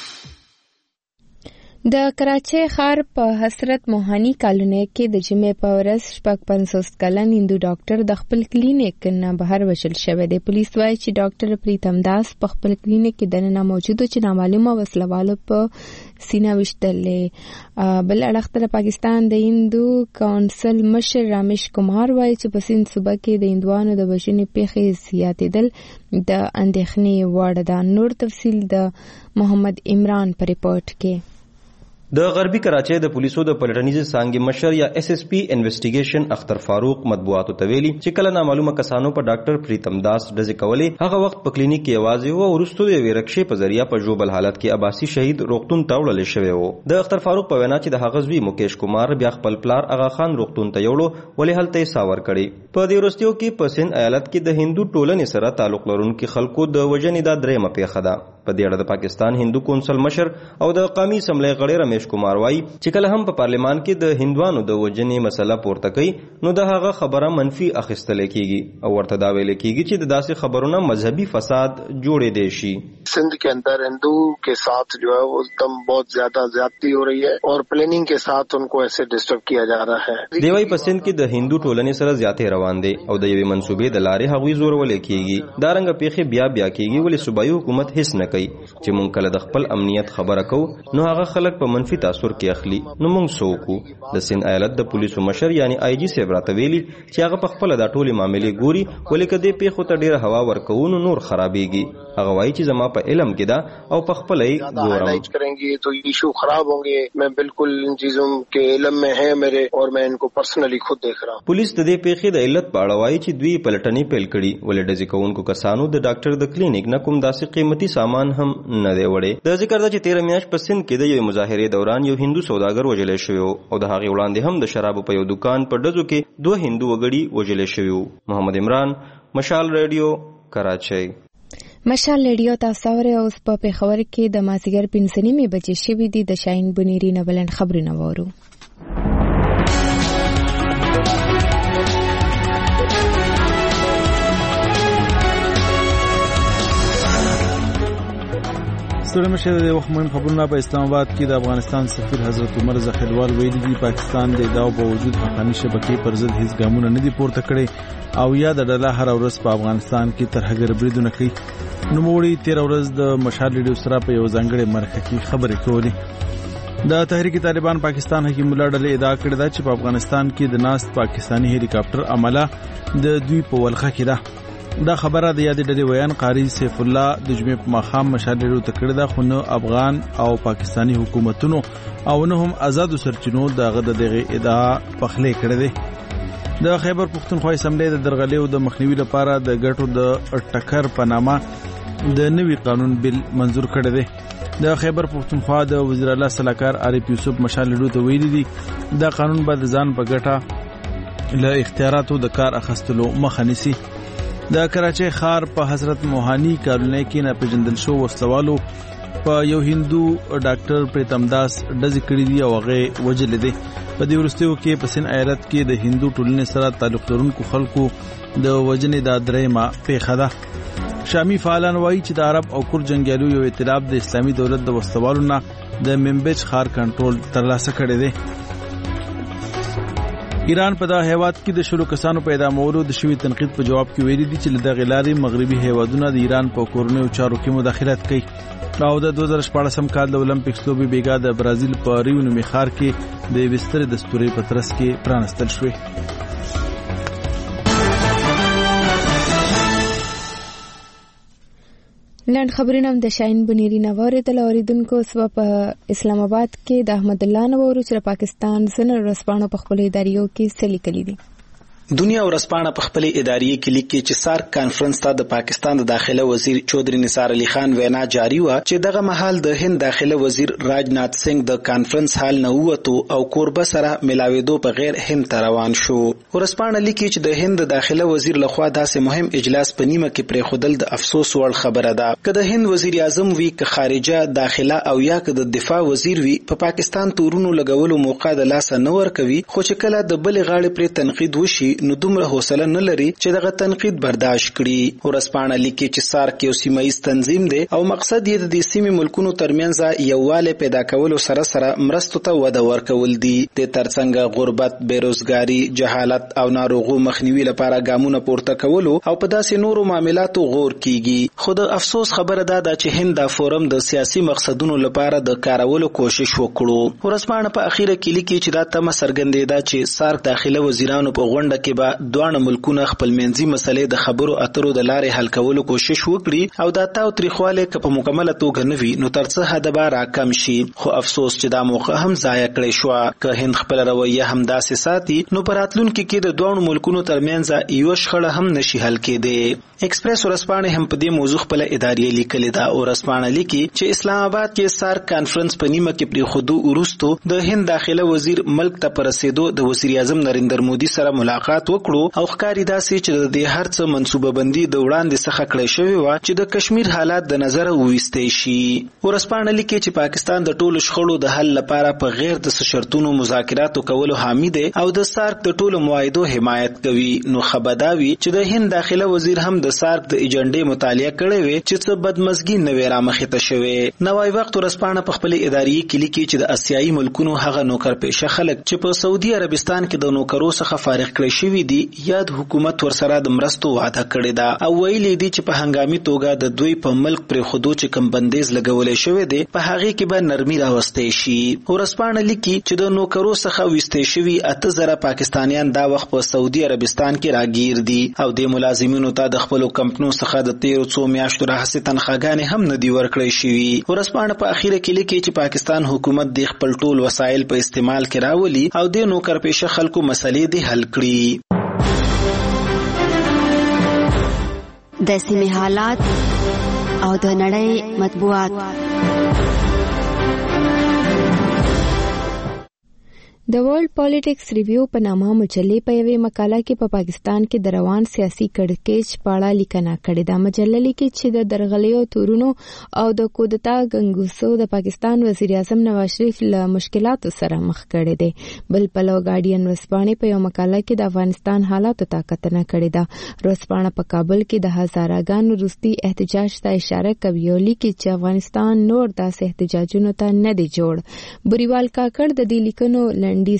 S1: د کراچۍ ښار په حسرت موهاني کالونی کې د جمعې په ورځ شپږ پنځوس کلن هندو ډاکټر د خپل کلینیک نه بهر وشل شوی دی. پولیس وایي چې ډاکټر پریتم داس په خپل کلینیک کې دننه موجود و چې نامعلومه وسلوالو په سینه وشتلې. بل اړخ ته پاکستان د هندو کونسل مشر رامیش کمار وایي چې په سند صوبه کې د هندوانو د وژنې پیښې زیاتېدل د اندېښنې وړ ده. نور تفصیل د محمد عمران په ریپورت کې.
S26: د غربي کراچۍ د پولیسو د پلټنیز څانګې مشر یا اس اس پی انویسټیګیشن اختر فاروق مطبوعاتو ته ویلي چې کله نامعلومه کسانو په ډاکټر پریتم داس ډزې کولې هغه وخت په کلینیک کې یوازې و او وروسته د یوې رکشې په ذریعه په ژوبل حالت کې عباسي شهید روغتون ته وړل شوی و. د اختر فاروق په وینا چې د هغه زوی مکیش کمار بیا خپل پلار اغا خان روغتون ته یوړو ولې هلته یې ساور کړی. په دې وروستیو کې په سند ایالت کې د هندو ټولنې سره تعلق لرونکي خلکو د وژنې دا درېیمه پیښه ده. په دې اړه د پاکستان هندو کونسل مشر او د قومي اسمبلی غړی رمیش کمار وایي چې کله هم په پارلیمان کې د هندوانو د وژنې مسله پورته کوي نو د هغه خبره منفي اخیستل کیږي او ورته دا ویل کیږي چې د داسې خبرونو مذهبي فساد جوړې دی شي.
S27: सिंध के अंदर हिंदू के साथ जो है वो एकदम बहुत ज्यादा ज्यादती हो रही है और प्लानिंग के साथ उनको ऐसे डिस्टर्ब किया जा रहा है.
S26: دیوای په سند کې د هندو ټولنې سره زیاتې روان دي او د یوې منسوبې د لارې هغوی زورولې کیږي. دا رنګ پیښې بیا بیا کیږي ولې صوبایي حکومت هیڅ نه کوي چې مونږ کله د خپل امنیت خبره کو نو هغه خلک په منفي تاثر کې اخلي نو مونږ سوکو د سند ایالت د پولیسو مشر یعنی آی جی صاحب راته ویلي چې هغه په خپل د ټولي معاملې ګوري ولې کدی پیښو ته ډیره هوا ورکوونو نور خرابېږي هغه وایي چې زما په علم کې دا او په خپل یې ګورم
S27: करेंगे तो इशू खराब होंगे मैं बिल्कुल इन चीजों के इल्म में है मेरे और मैं इनको पर्सनली खुद देख रहा हूं
S26: पुलिस د دې پیښې د علت په اړه وایي چې دوی پلټنې پیل کړي ولې د ځکوونکو کسانو د ډاکټر د کلینیک نه کوم داسې قیمتي سامان هم نه دی وړي د ذکر ده چې تیره میاشت په سند کې د یو مظاهرې دوران یو هندو سوداګر وژل شوی او د هغې وړاندې هم د شرابو په یو دکان په ډزو کې دوه هندو وګړي وژل شوي محمد عمران مشال ریډیو کراچۍ
S1: مشال ریډیو تاسو اورئ اوس په پیښور کې د مازیګر پنځه نیمې بجې شوې دي د شاهین بنيري نه بلند خبرونه وورو
S4: ستړي مشه د وخت مهم خبرونه په اسلام آباد کې د افغانستان سفیر حضرت عمر زخیلوال ویلي دي پاکستان د ادعاو باوجود حقاني شبکې پر ضد هیڅ ګامونه نه دي پورته کړي او یا د ډله هر ورځ په افغانستان کې ترهګر بریدونه کوي نوموړي تیر ورځ د مشال ریډیو سره په یو ځانګړي مرکه کې خبرې کولې د تحریک طالبان پاکستان حکیم الله ډلې ادعا کړې ده چې په افغانستان کې د ناست پاکستانی هلی کاپټر عمله د دوی په ولخه کې ده دا خبره د یاد ډلې ویان قاری سیف الله د جمعې په ماښام مشال ریډیو ته کړې ده خو نه افغان او پاکستانی حکومتونو او نه هم آزادو سرچینو دغه دغه ادعا پخلې کړې ده د خیبر پښتونخوا اسمبلی د درغلیو د مخنیوي لپاره د ګټو د ټکر په نامه د نوي قانون بل منزور کړی دی د خیبر پښتونخوا د وزیر اعلی صلاحکار عارف یوسف مشال ریډیو ته ویلي دي دا قانون به د ځان په ګټه له اختیاراتو د کار اخیستلو مخه نیسي د کراچۍ ښار په حضرت موهانی کالونی کې ناپېژندل شوو وسلوالو په یو هندو ډاکټر پریتم داس ډزې کړې دي او هغې وژلې دي په دې وروستیو کې په سند ایالت کې د هندو ټولنې سره تعلق لرونکو خلکو د وژنې دا درېیمه پیښه ده شامی فعالان وایي چې د عرب او کورد جنګیالو یو ائتلاف د اسلامي دولت د وسلوالو نه د منبج ښار کنټرول ترلاسه کړی دی ایران په دا هیواد کې د شلو کسانو په اعدامولو د شوي تنقید په جواب کې ویلي دي چې له دغې لارې مغربي هیوادونه د ایران په کورنیو چارو کې مداخلت کوي او د دوه زره شپاړسم کال د اولمپیکس لوبې بیګا د برازیل په ریو نومي ښار کې د یوې سترې دستورې په ترڅ کې پرانستل شوې
S1: لاند خبرونه د شاهین بنيري نه واردل اوریدونکو سبا په اسلام آباد کې د احمد الله نوورو چې پاکستان سن رسپانو په خپل اداریو کې سلی کړي دي
S5: دنیا ورسپانه په خپل ادارې کې لیکي چې سارک کانفرنس ته د پاکستان د داخله وزیر چودري نثار علي خان وینا جاری و چې دغه مهال د هند داخله وزیر راجنات سنگ د کانفرنس حال نه ووتو او کوربه سره ملاویدو په غیر هند روان شو ورسپانه لیکي چې د هند داخله وزیر لخوا داسې مهم اجلاس په نیمه کې پرې خودل د افسوس وړ خبره ده که د هند وزیر اعظم وی که خارجه داخله او یا که د دفاع وزیر وی په پا پاکستان تورونو لګولو موقع د لاس نه ور کوي خو چې کله د بل غاړې پر تنقید وشي نو دومره حوصله نه لري چې دغه تنقید برداشت کړي ورسپانه لیکي چې سارک یو سیمایي تنظیم دی او مقصد یې د دې سیمې ملکونو ترمنځ یووالی پیدا کولو سره سره مرستو ته وده ورکول دي د ترڅنګ غربت بیروزګاری جهالت او ناروغو مخنیوي لپاره ګامونه پورته کولو او په داسې نورو معاملاتو غور کیږي خو د افسوس خبره ده چې هند دا فورم د سیاسي مقصدونو لپاره د کارولو کوشش وکړو ورسپانه په اخیره کې لیکي چې دا تمه څرګندېده چې سارک داخله وزیرانو په غونډه کې به دوه ملکونه خپل منځي مسلې د خبرو اترو د لارې حل کولو کوشش وکړي او دا تاو تریخواله که په مکمله توګه نوي نو ترڅه حد به راکم شي خو افسوس چې دا موقع هم ضایع کړی شو که هند خپل رویه هم داسې ساتي نو پراتلونکو کې د دوه ملکونو ترمنځ یو شخړه هم نشي حل کېدی ایکسپریس ورسپانه هم په دې موضوع خپل ادارې لیکلې ده او ورسپانه لیکي چې اسلام آباد کې سارک کانفرنس په نیمه کې پری خودو ورستو د هند داخله وزیر ملک ته پرسیدو د وزیر اعظم نریندر مودي سره ملاقات وکړو او ښکاری داسې چې د دې هرڅ منسوبه بندي د وړاندې څخه کړی شوی و چې د کشمیر حالات د نظر وویستې شي ورسپانه لیکي چې پاکستان د ټولو شخړو د حل لپاره په غیر د شرطونو مذاکراتو کولو حامی دی او د سارک د ټولو معاهدو حمایت کوي نو خبرداوي چې د هند داخله وزیر هم د سارک د ایجنډې مطالعه کړې وي چې څه بدمزګي نه وي رامخې ته شوی نوای وخت ورسپانه په خپل ادارې کې لیکي چې د اسیایي ملکونو هغه نوکر پیشه خلک چې په سعودي عربستان کې د نوکرو څخه فارغ کړي شوی دي یا د حکومت ورسره د مرستو وعده کړې ده او ویلي دي چې په هنګامي توګه د دوی په ملک پر خودو چې کم بندیز لګولې شوی دی په هغه کې به نرمي راوستې شي. ورسپانه لیکي چې د نوکرو څخه وستې شوی اته زره پاکستانیان دا وخت په سعودي عربستان کې راګیر دي او د ملازمینو ته د خپل کمپنیو څخه د تیر څو میاشتو راهیسې تنخواګانې هم نه دی ورکړې شوی. ورسپانه په اخیره کې لیکي چې پاکستان حکومت د خپل ټول وسایل په استعمال کې راولي او د نوکر پیشه خلکو مسلې دی حل کړي.
S6: د سیمې حالات او د نړۍ مطبوعات.
S1: د ورلد پالیټکس ریویو په نامه مجلې په یوې مقاله کې په پاکستان کې د روان سیاسي کړکېچ په اړه لیکنه کړې ده. مجله لیکي چې د درغلیو تورونو او د کودتا ګنګوسو د پاکستان وزیر اعظم نواز شریف له مشکلاتو سره مخ کړي دي. بل پلو ګارډین ورځپاڼې په یو مقاله کې د افغانستان حالاتو ته کتنه کړې ده. ورځپاڼه په کابل کې د هزاراګانو وروستي احتجاج ته اشاره کوي او لیکي چې افغانستان نور داسې احتجاجونو ته نه دی جوړ. بریوال کاکړ د دې لیکنو د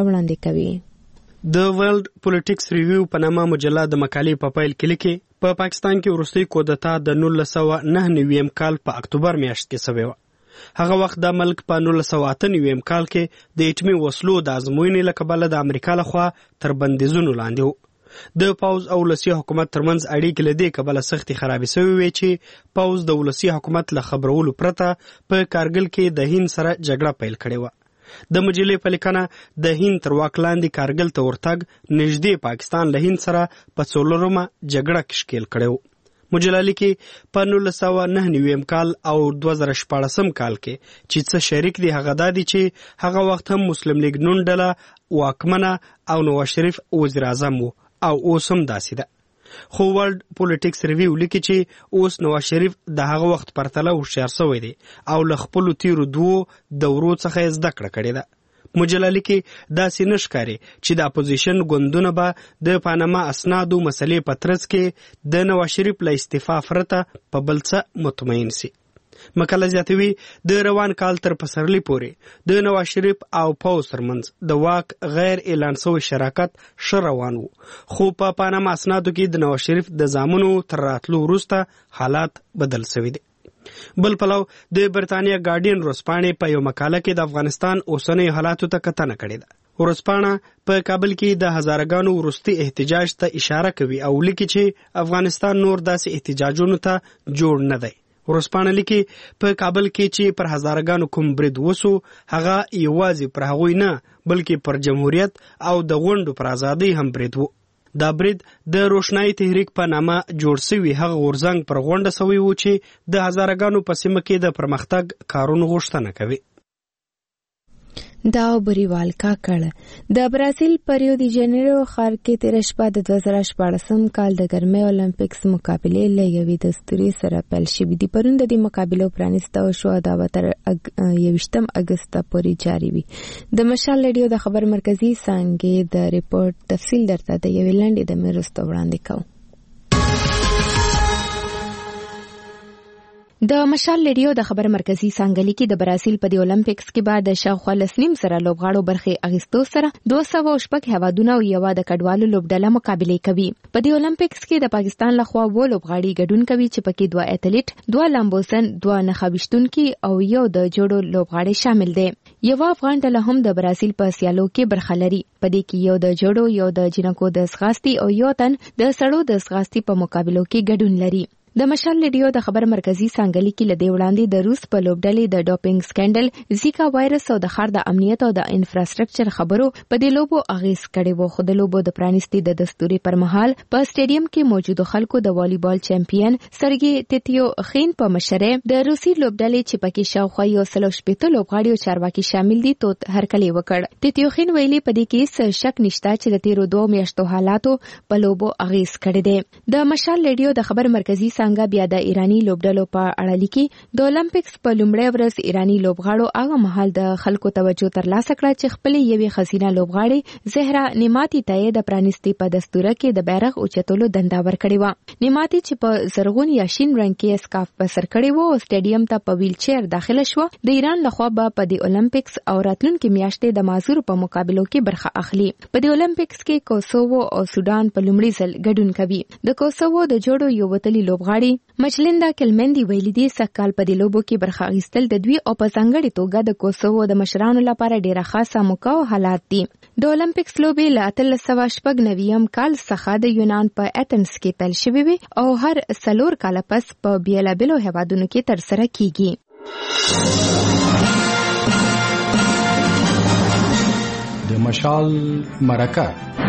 S11: ورلد پالیټکس ریویو په نامه مجله د مقالې په پیل کې لیکي په پاکستان کې وروستي کودتا د نولس سوه نهه نوي کال په اکتوبر میاشت کې شوی و. هغه وخت د ملک په نولس سوه اته نوي کال کې د اټومي وسلو د ازموینې له کبله د امریکا لخوا تر بندیزونو لاندې و. د پوز او ولسي حکومت ترمنځ اړیکې له دې کبله سختې خرابې شوې وې چې پوز د ولسي حکومت له خبرولو پرته په کارګل کې د هند سره جګړه پیل کړې وه. د مجلې په لیکنه د هند تر واک لاندې کارګل ته ورتګ نږدې پاکستان له هند سره په څلورمه جګړه کې ښکېل کړی و. مجله لیکي په نولس سوه نهه نوي کال او دوه زره شپاړسم کال کې چې څه شریک دي هغه دا دي چې هغه وخت هم مسلم لیګ نون ډله واکمنه او نواز شریف وزیر اعظم و او اوس هم داسې ده. خو ورلد پالیټکس ریویو لیکي چې اوس نواز شریف د هغه وخت پرتله هوښیار شوی دی او له خپلو تیرو دوو دورو څخه یې زده کړه کړې ده. مجله لیکي داسې نه ښکاري چې د اپوزیشن ګوندونه به د پاناما اسنادو مسلې په ترڅ کې د نواز شریف له استعفا پرته په بل څه مطمئن سي. مقاله زیاتوي د روان کال تر پسرلي پورې د نواز شریف او پوز ترمنځ د واک غیر اعلان شوی شراکت ښه روان و، خو په پاناما اسنادو کې د نواز شریف د زامنو تر راتلو وروسته حالات بدل شوي دي. بل پلو د برتانیا ګارډین ورځپاڼې په یو مقاله کې د افغانستان اوسنیو حالاتو ته کتنه کړې ده. ورځپاڼه په کابل کې د هزارګانو وروستي احتجاج ته اشاره کوي او لیکي چې افغانستان نور داسې احتجاجونو ته جوړ نه دی. ورځپاڼه لیکي په کابل کې چې پر هزارګانو کوم برید وسو هغه یوازې پر هغوی نه بلکې پر جمهوریت او د غونډو پر ازادۍ هم برید وو. دا برید د روشنايي تحریک په نامه جوړ شوي هغه غورځنګ پر غونډه شوی و چې د هزارګانو په سیمه کې د پرمختګ کارونو غوښتنه کوي.
S1: دا بریوال کاکړ د برازیل په ریو دی جنیرو ښار کې تېره شپه د دوه زره شپاړسم کال د ګرمۍ اولمپکس مقابلې له یوې دستوري سره پیل شوي دي. پرون د دې مقابلو پرانیسته وشوه، دا به تر یویشتم اګسټه پورې جاري وي. د مشال رادیو د خبر مرکزي څانګې د ریپورت تفصیل درته د یوې لنډې دمې وروسته وړاندې کوو. د مشال رادیو د خبر مرکزي څانګه لیکي د برازیل په دې اولمپکس کې بعد د شاوخوا لس نیم سره لوبغاړو برخې اخیستو سره دوه سوه شپږ هیوادونه او یوه د کډوالو لوبډله مقابلې کوي. په دې اولمپکس کې د پاکستان لخوا اووه لوبغاړي ګډون کوي چې پکې دوه اتلیټ، دوه لامبوزن، دوه نښه ویشتونکي او یو د جوړو لوبغاړي شامل دي. یوه افغان ډله هم د برازیل په سیالو کې برخه لري. په دې کې یو د جوړو، یو د جنکو د ځغاستې او یو تن د سړو د ځغاستې په مقابلو کې ګډون لري. د مشال رادیو د خبر مرکزي څانګه لیکي له دې وړاندې د روس په لوبډلې د ډوپینګ سکینډل، زیکا وایرس او د ښار د امنیت او د انفراستراکچر خبرو په دې لوبو اغیز کړی و. خو د لوبو د پرانیستي د دستوري پر مهال په سټیډیم کې موجودو خلکو د والیبال چمپیون سرګي تیتیوخین په مشرۍ د روسي لوبډلې چې پکې شاوخوا یو سل شپېته لوبغاړي او چارواکي شامل دي توت هرکلی وکړ. تیتیوخین ویلي په دې کې څه شک نشته چې د تیرو دوه میاشتو حالاتو په لوبو اغیز کړی دی. د مشال رادیو د خبر مرکزي څانګه څنګه بیا د ایرانی لوبډلو په اړه لیکي د اولمپکس په لومړۍ ورځ ایرانی لوبغاړو هغه مهال د خلکو توجه ترلاسه کړه چې خپل یوې خزینه لوبغاړي زهرا نیماتی ته د پرانیستي په دستوره کې د بیرغ اوچتولو دنده ورکړې و. نیماتی چې په زرغون یا شین رنګ کې اسکاف په سر کړی و او سټیډیم ته په ویل چیر داخله شو. د ایران لخوا به په د اولمپکس او راتلونکي میاشتې د مازور په مقابلو کې برخه اخلي. په د اولمپکس کې کوسوو او سودان په لومړي ځل ګډون کوي. د کوسوو د جوړو یو وتلي لوبغاړي مچلیندا کلمندي ویلي دي سکهال په د لوبو کې برخه اخیستل د دوی او په ځانګړي توګه د کوسوو د مشرانو لپاره ډیره خاصه موقع او حالات دي. د اولمپکس لوبې له اتلس سوه شپږ نویم کال څخه د یونان په ایتنز کې پیل شوې وي او هر څلور کاله پس په بیلابیلو هیوادونو کې ترسره کیږي.
S7: د مشال مرکه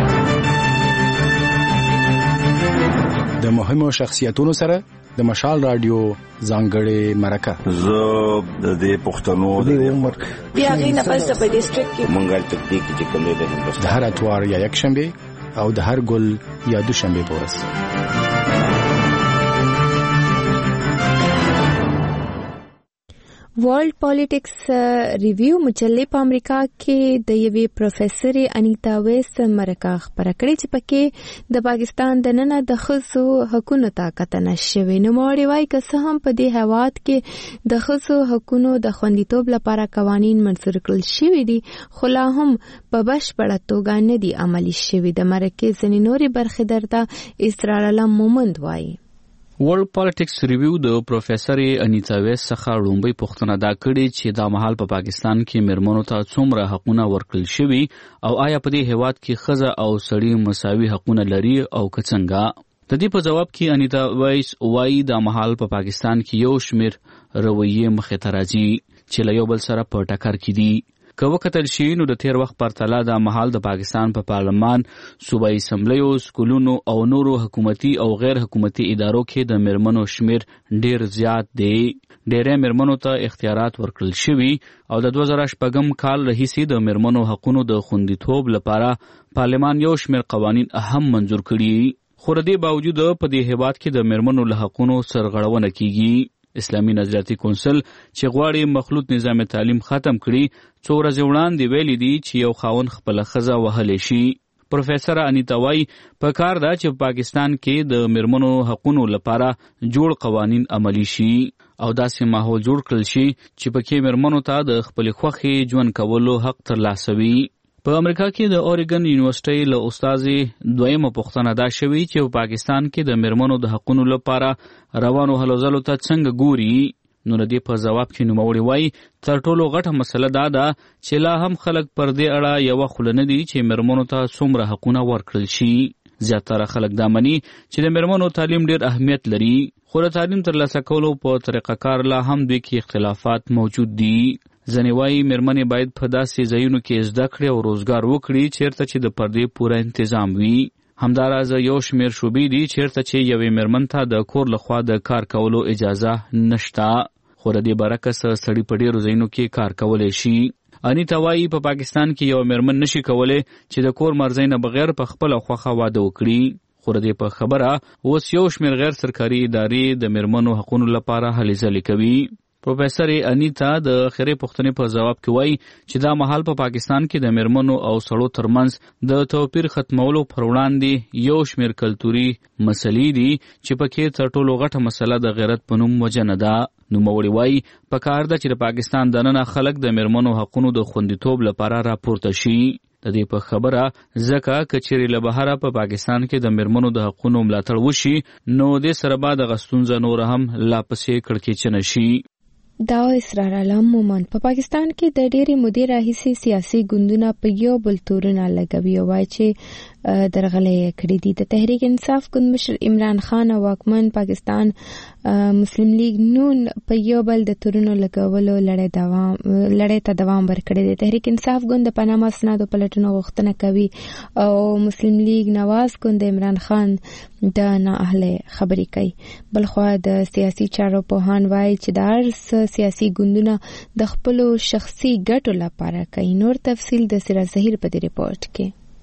S7: د مهمو شخصیتونو سره د مشال رادیو ځانګړې مرکه.
S12: زه د پښتنو
S7: د عمر
S13: بیا غینه پس په ډیسټریکټ کې
S12: مونږه تکتیک چې کوم د هندوستان
S7: د هر اتوار یا یک شنبه او د هر ګل یا دوشنبه په ورځ.
S1: ورلد پالیټکس ریویو مجلې په امریکا کې د یوې پروفیسورې انیتا ویس مرکه خبره کړې چې پکې د پاکستان د ننه د ښځو حقونو ته کتنه شوې. نوموړې وایي که څه هم په دې هیواد کې د ښځو حقونو د خوندیتوب لپاره قوانین منظور کړل شوي دي خو لا هم په بشپړه توګه نه دي عملي شوي. د مرکې ځینې نورې برخې درته اسرار علم مومند وایي.
S14: ورلد پالیټکس ریویو د پروفیسور انیتا ویس څخه لومړی پوښتنه دا کړې چې دا مهال په پاکستان کې میرمنو ته څومره حقونه ورکړل شوي او آیا په دې هیواد کې ښځه او سړی مساوي حقونه لري او که څنګه. د دې په جواب کې انیتا ویس وایي دا مهال په پاکستان کې یو شمیر رویې مخې ته راځي چې له یو بل سره په ټکر کې دي. که وکتل شي نو د تیر وخت پرتله دا مهال د پاکستان په پا پارلمان، صوبایي اسمبلیو، سکولونو او نورو حکومتي او غیر حکومتي ادارو کې د میرمنو شمیر ډیر زیات دی. ډیرې میرمنو ته اختیارات ورکړل شوي او د دوه زره شپږم کال راهیسې د میرمنو حقونو د خوندیتوب لپاره پارلمان یو شمیر قوانین هم منظور کړي. خو د دې باوجود په دې هیواد کې د میرمنو له حقونو سرغړونه کیږي. اسلامي نظریاتي کونسل چې غواړي مخلوط نظام تعلیم ختم کړي څو ورځې وړاندې ویلي دي چې یو خاوند خپله ښځه وهلی شي. پروفیسور انیتا وایي په کار ده چې په پاکستان کې د میرمنو حقونو لپاره جوړ قوانین عملي شي او داسې ماحول جوړ کړل شي چې پکې میرمنو ته د خپلې خوښې ژوند کولو حق ترلاسه وي. په امریکا کې د اوريګن یونیورسيټي له استاد دویمه پوښتنه دا شوې چې په پاکستان کې د میرمنو د حقونو لپاره روانو هلو ځلو ته څنګه ګوري. نو د دې په جواب کې نوموړی وایي تر ټولو غټه مسله دا ده چې لا هم خلک پر دې اړه یوه خوله نه دي چې میرمنو ته څومره حقونه ورکړل شي. زیاتره خلک دا مني چې د میرمنو تعلیم ډیر اهمیت لري خو د تعلیم ترلاسه کولو په طریقه کار لا هم دوی کې اختلافات موجود دي. ځینې وایي میرمنې باید په داسې ځایونو کې زده کړې او روزګار وکړي چیرته چې د پردې پوره انتظام وي. همداراز یو شمیر شوبې دي چیرته چې یوې میرمن ته د کور لخوا د کار کولو اجازه نشته خو د دې برعکس سړي په ډېرو ځایونو کې کار کولی شي. انیتا وایي په پاکستان کې یو میرمن نشي کولی چې د کور مرزۍ نه بغیر په خپله خوښه واده وکړي. خو د دې په خبره اوس یو شمیر غیر سرکاري ادارې د میرمنو حقونو لپاره هلې ځلې کوي. پروفیسور انیتا د اخرې پوښتنې په جواب کې وایي چې دا مهال په پاکستان کې د میرمنو او سړو ترمنځ د توپیر ختمولو پر وړاندې یو شمیر کلتوري مسلې دي چې پکې تر ټولو غټه مسله د غیرت په نوم وجنه ده. نوموړی وایي په کار ده چې د پاکستان دننه خلک د میرمنو حقونو د خوندیتوب لپاره راپورته شي. د دې په خبره ځکه که چیرې له بهره په پاکستان کې د میرمنو د حقونو ملاتړ وشي نو دې سره به دغه ستونزه نور هم لا پسې کړکېچنه شي.
S1: دا اسرار علم مومند په پاکستان کې د ډېرې مودې راهیسې سیاسي ګوندونه په یو بل تورونه لګوي او وایي چې درغلۍ کړې دي. د تحریک انصاف ګوند مشر عمران خان او واکمن پاکستان مسلم لیگ نون په یو بل د تورونو لګولو لړۍ ته دوام ورکړی دی. تحریک انصاف ګوند د پاناما اسنادو پلټنو غوښتنه کوي او مسلم لیگ نواز ګوند د عمران خان د نااهلۍ خبرې کوي. بلخوا د سیاسي چارو پوهان وایي چې د هر سیاسي ګوندونه د خپلو شخصي ګټو لپاره کوي. نور تفصیل د سراج ظهیر په دې ریپورت کې.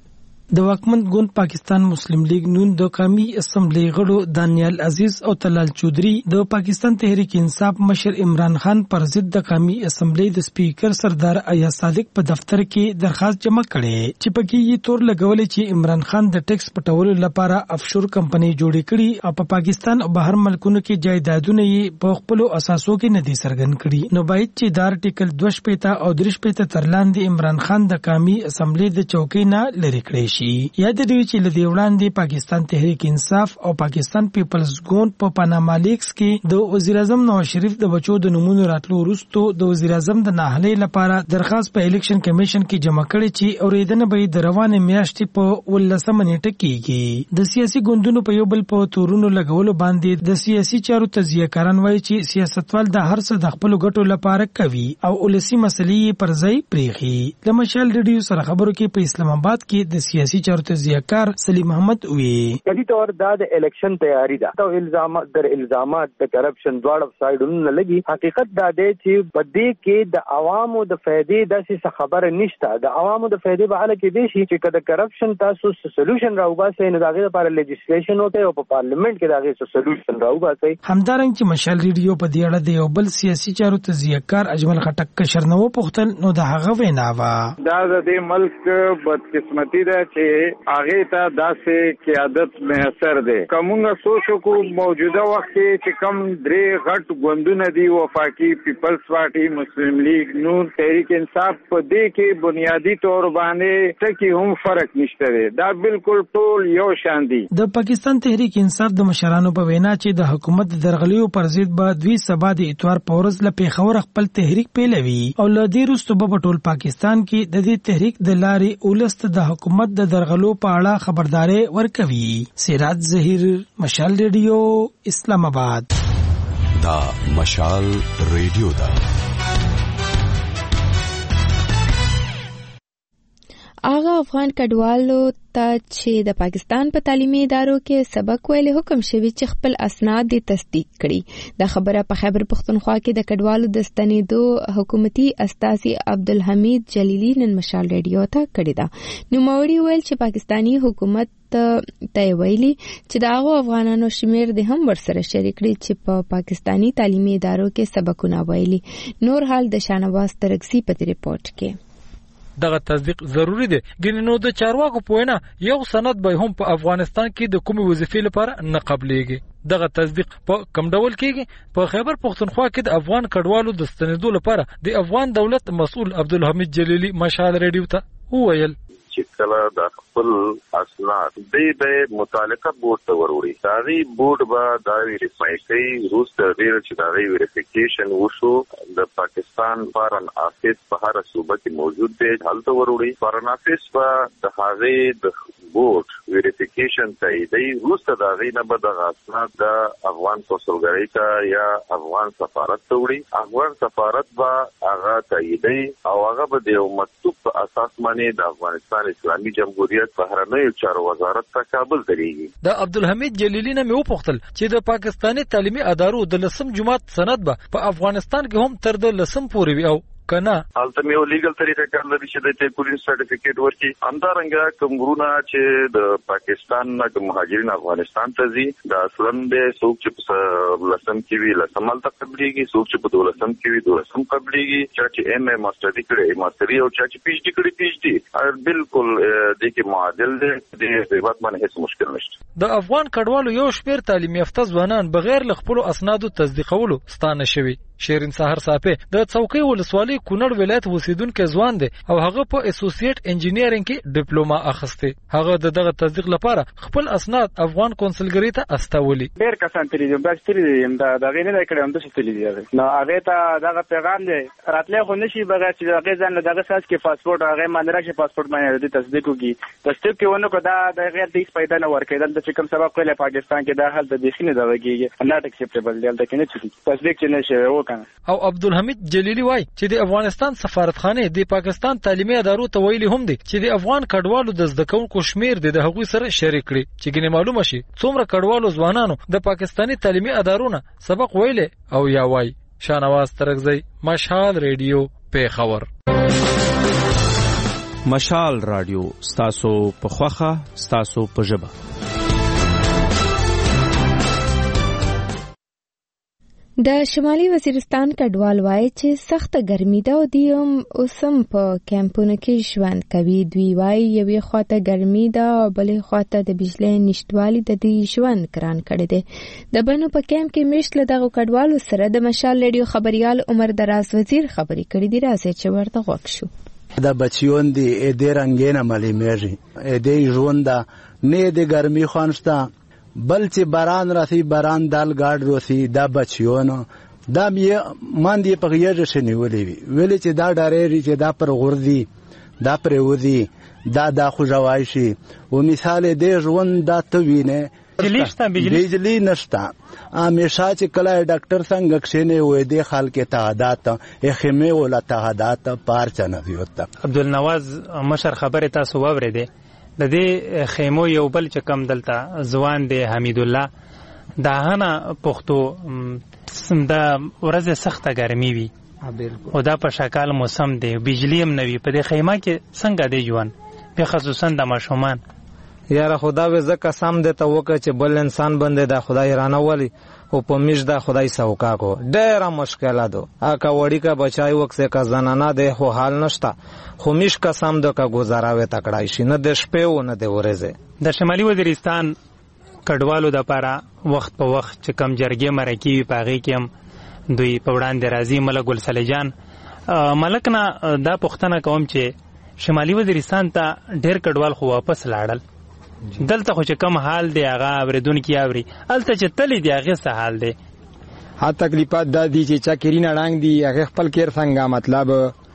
S15: د واکمن ګوند پاکستان مسلم لیگ نون د قومي اسمبلی غړو دانیال عزیز او طلال چودري د پاکستان تحریک انصاف مشر عمران خان پر ضد د قومي اسمبلی د سپیکر سردار ایا صادق په دفتر کې درخواست جمع کړي چې پکې یې تور لګولې چې عمران خان د ټیکس پټولو لپاره افشور کمپنۍ جوړې کړي او په پاکستان او بهر ملکونو کې جایدادونه یې په خپل اساسو کې نه دي څرګند کړي. نو باید چې د آرټیکل دوه شپږ او درې شپږ تر لاندې عمران خان د قومي اسمبلی د چوکۍ نه لري کړی. یاد دی چې لدی وړاندې پاکستان تحریک انصاف او پاکستان پیپلز ګوند په پاناما لیکس کې د وزیر اعظم نواز شریف د بچو د نمونه راتلو وروسته د وزیر اعظم د ناهلۍ لپاره درخواست په الیکشن کمیشن کې جمع کړي چې اوریدنه به د روانې میاشتې په ولسمه نیټه کېږي. د سیاسي ګوندونو په یو بل په تورونو لګولو باندې د سیاسي چارو تجزیه کاران وایي چې سیاستوال د هر څه د خپل ګټو لپاره کوي او ولسی مسلې پر ځای پریخي. د مشال ریډیو سره خبرو کې په اسلام آباد کې د سیاسي چارو تجزیه‌کار سلیم احمد وی
S16: کدي تور دا د الیکشن تیاری ده او الزامات در الزامات د کرپشن دواړه سایډونو لګي. حقیقت دا دی چې په دې کې د عوامو د فائدې داسې خبره نشته. د عوامو د فائدې په اړه کې دي چې کله کرپشن تاسو سولوشن راوباسي نو دغه لپاره لیجسلیشن وته او په پارلیمنت کې دغه سولوشن راوباسي.
S15: همدارنګ چې مشال ریډیو په دې اړه د یو بل سیاسي چارو تجزیه‌کار اجمل خټک کشرنو پوښتل نو د هغه وینا وا
S17: دا د دې ملک بدقسمتي ده چې هغه ته داسې قیادت میسر دی. کومه سوچو کو موجوده وخت کې چې کم درې غټ ګوندونه دي وفاقي پیپلز پارټي مسلم لیگ نون تحریک انصاف په دې کې بنیادی تور باندې ټکی هم فرق نشته دی. دا بالکل ټول یو شان دي.
S15: د پاکستان تحریک انصاف د مشرانو په وینا چې د حکومت درغلیو پر ضد به دوی سبا د اتوار په ورځ له پیښور خپل تحریک پیلوي او له دې وروسته به ټول پاکستان کې د دې تحریک د لارې ولست د حکومت د درغلو په اړه خبرداري ورکوي. سراج ظهیر مشال ریډیو اسلام آباد.
S19: دا مشال ریډیو دا
S1: هغه افغان کډوالو ته چې د پاکستان په تعلیمي ادارو کې سبق ویلي حکم شوی چې خپل اسناد دې تصدیق کړي. د خبره په خیبر پختونخوا کې د کډوالو د ستنېدو حکومتي استازي عبدالحمید جلیلی نن مشال ریډیو ته کړی دا. نوموړي ویل چې پاکستانی حکومت ته ویلي چې د هغو افغانانو شمیر د هم ورسره شریک کړي چې په پاکستانی تعلیمي ادارو کې سبقونه ویلي. نور حال د شانواز ترکسی په ریپورت کې.
S18: دغه تصدیق ضروری دی ګینه نو د چارواکو په وینا یو سند به هم په افغانستان کې د کومې وظیفې لپاره نه قبليږي. دغه تصدیق په کوم ډول کېږي؟ په خیبر پختونخوا کې د افغان کډوالو د ستنېدو لپاره د افغان دولت مسؤل عبدالحمید جلیلی مشال ریډیو ته وویل
S20: چې کله د خپل اسناد د د متعلقه بورډ ته وروړي داغي بورډ به دا ویریفای کوي روسته ډیر چې داغي ویریفیکیشن وشو د پاکستان فارن افیس په هر صوبه کې موجود دی هلته وروړي فارن افیس په د هغه د بورډ ویریفیکیشن ته دی روسته داغي نه به د اسناد د افغان کنسولګری ته یا افغان سفارت ته وړي افغان سفارت به هغه تاییدي او هغه به د مکتوب په اساس باندې د افغانستان اسلامي جمهوریت بهرنیو چارو وزارت ته کابل درېږي.
S18: د عبدالحمید جلیلی نه مې وپوښتل چې د پاکستاني تعلیمي ادارو د لسم جماعت سند به په افغانستان کې هم تر د لسم پورې وي او کنه
S20: حالت مې یو لیګل طریقه کار لري چې د پولیس سرټیفیکیټ ورکړي. همدارنګه کومګرونه چې د پاکستان نه د مهاجرین افغانستان ته ځي د اصلن د څوک چې په لسم کې وی لسم مال ته قبليږي څوک چې په دولسم کې وی دولسم قبليږي چې ایم ای ماستر ډیګري ماستری او چې پی ایچ ډی کړي پی ایچ ډی بالکل د کې معادل دی د ثبات باندې هیڅ مشکل نشته.
S18: د افغان کډوالو یو شمېر تعلیمي یافته ځوانان بغیر له خپل اسنادو تصدیقولو ستانه شوي. شیرین سحر صافی د څوکۍ ولسوالۍ کونړ ولایت اوسیدونکو ځوان دی او هغه په اسوسییټ انجینیرینګ کې ډیپلوما اخیسته. هغه د دغه تصدیق لپاره خپل اسناد افغان کنسولګری ته استولي.
S21: ډیر کسان تللی دي بس تللی دي دا دغه نه کړم د څه تللی دي نو هغه ته دغه پیغام دی راتلې خو نشي بغیر چې هغه ځان دغه ساس کې پاسپورت هغه باندې راشي پاسپورت باندې د تصدیق کوي تصدیق کوونه کو دا د غیر د پیدا نه ورکېدل د کوم سبب کله پاکستان کې دا حل د دخینه دغه کېږي نه اکسپټیبل دی د کنه چې تصدیق چې نشي وکنه.
S18: او عبدالحمید جلیلی وای چې د افغانستان سفارتخانه د پاکستان تعلیمي ادارو ته ویلي هم دي چې د افغان کډوالو د زده کوونکو شمیر د هغوی سره شریک کړي چې ګنې معلومه شي څومره کډوالو ځوانانو د پاکستاني تعلیمي ادارو نه سبق ویلي او یا وای. شانواز ترکزی مشال ریډیو پیښور.
S4: مشال رادیو ستاسو په خوخه ستاسو په ژبه.
S1: د شمالي وزیرستان کډوال وایي چې سخته ګرمي ده او دوی هم اوسم په کیمپونو کې ژوند کوي. دوی وایي یوې خواته ګرمي ده او بلې خواته د بجلۍ نشتوالي د دوی ژوند ګران کړی دی. د بنو په کیمپ کې مېشت له دغو کډوالو سره د مشال رادیو خبریال عمر دراز وزیر خبرې کړې دي. راځئ چې ورته غوږ شو.
S3: د بچیون دی ا دې رنگینه معلومیږي ا دې ژوند ده نه د ګرمي خوان شته بل چې باران راځي باران دال ګاډ روسي دا بچیونو دا مې مان دی په یوه شنی ولې وی ویلې چې دا ډارې چې دا پر غردي دا پر وځي دا د خوځوای شي او مثال دې ژوند دا ته وینه بجلی نشتا همیشه چې کله ډاکټر څنګه کښینه وې د خلک تعهدات اخمه ولا تعهدات پارچ نه دیوت.
S8: عبدالنواز مشر خبره تاسو واورېده د دې خیمو یو بل چې کم دلته ځوان دی حمید الله دا هنه پښتو د ورځې سخته ګرمي وي او دا په شکال موسم دی بجلی هم نه وي په دې خیمه کې څنګه دی ژوند په خصوصا د ماشومان.
S9: یاره خدا به زکه سم ده ته وکړه چې بل انسان بنده دا خدای رانه ولی او په میش دا خدای سوکا کو ډېره مشکله ده. اکا وړي کا بچای وکسه کا زنانه ده خو حال نشتا خو میش کا سم ده کا گزاراوي تکړای شي نه د شپې او نه د ورځې.
S8: د شمالي وزیرستان کډوالو د پاره وخت په وخت چې کم جرګې مرکې پاغي کې هم دوی په وړاندې راځي. ملک ګل سلیجان ملک نه دا پښتنه کوم چې شمالي وزیرستان ته ډېر کډوال خو واپس لاړل دلته خو چې کم حال دی هغه اوریدونکي اوري الته چې تللی دی هغه څه حال دی.
S9: ها تکلیفات دا دي چې چاکرین اړنګ دي هغه خپل کیر څنګه مطلب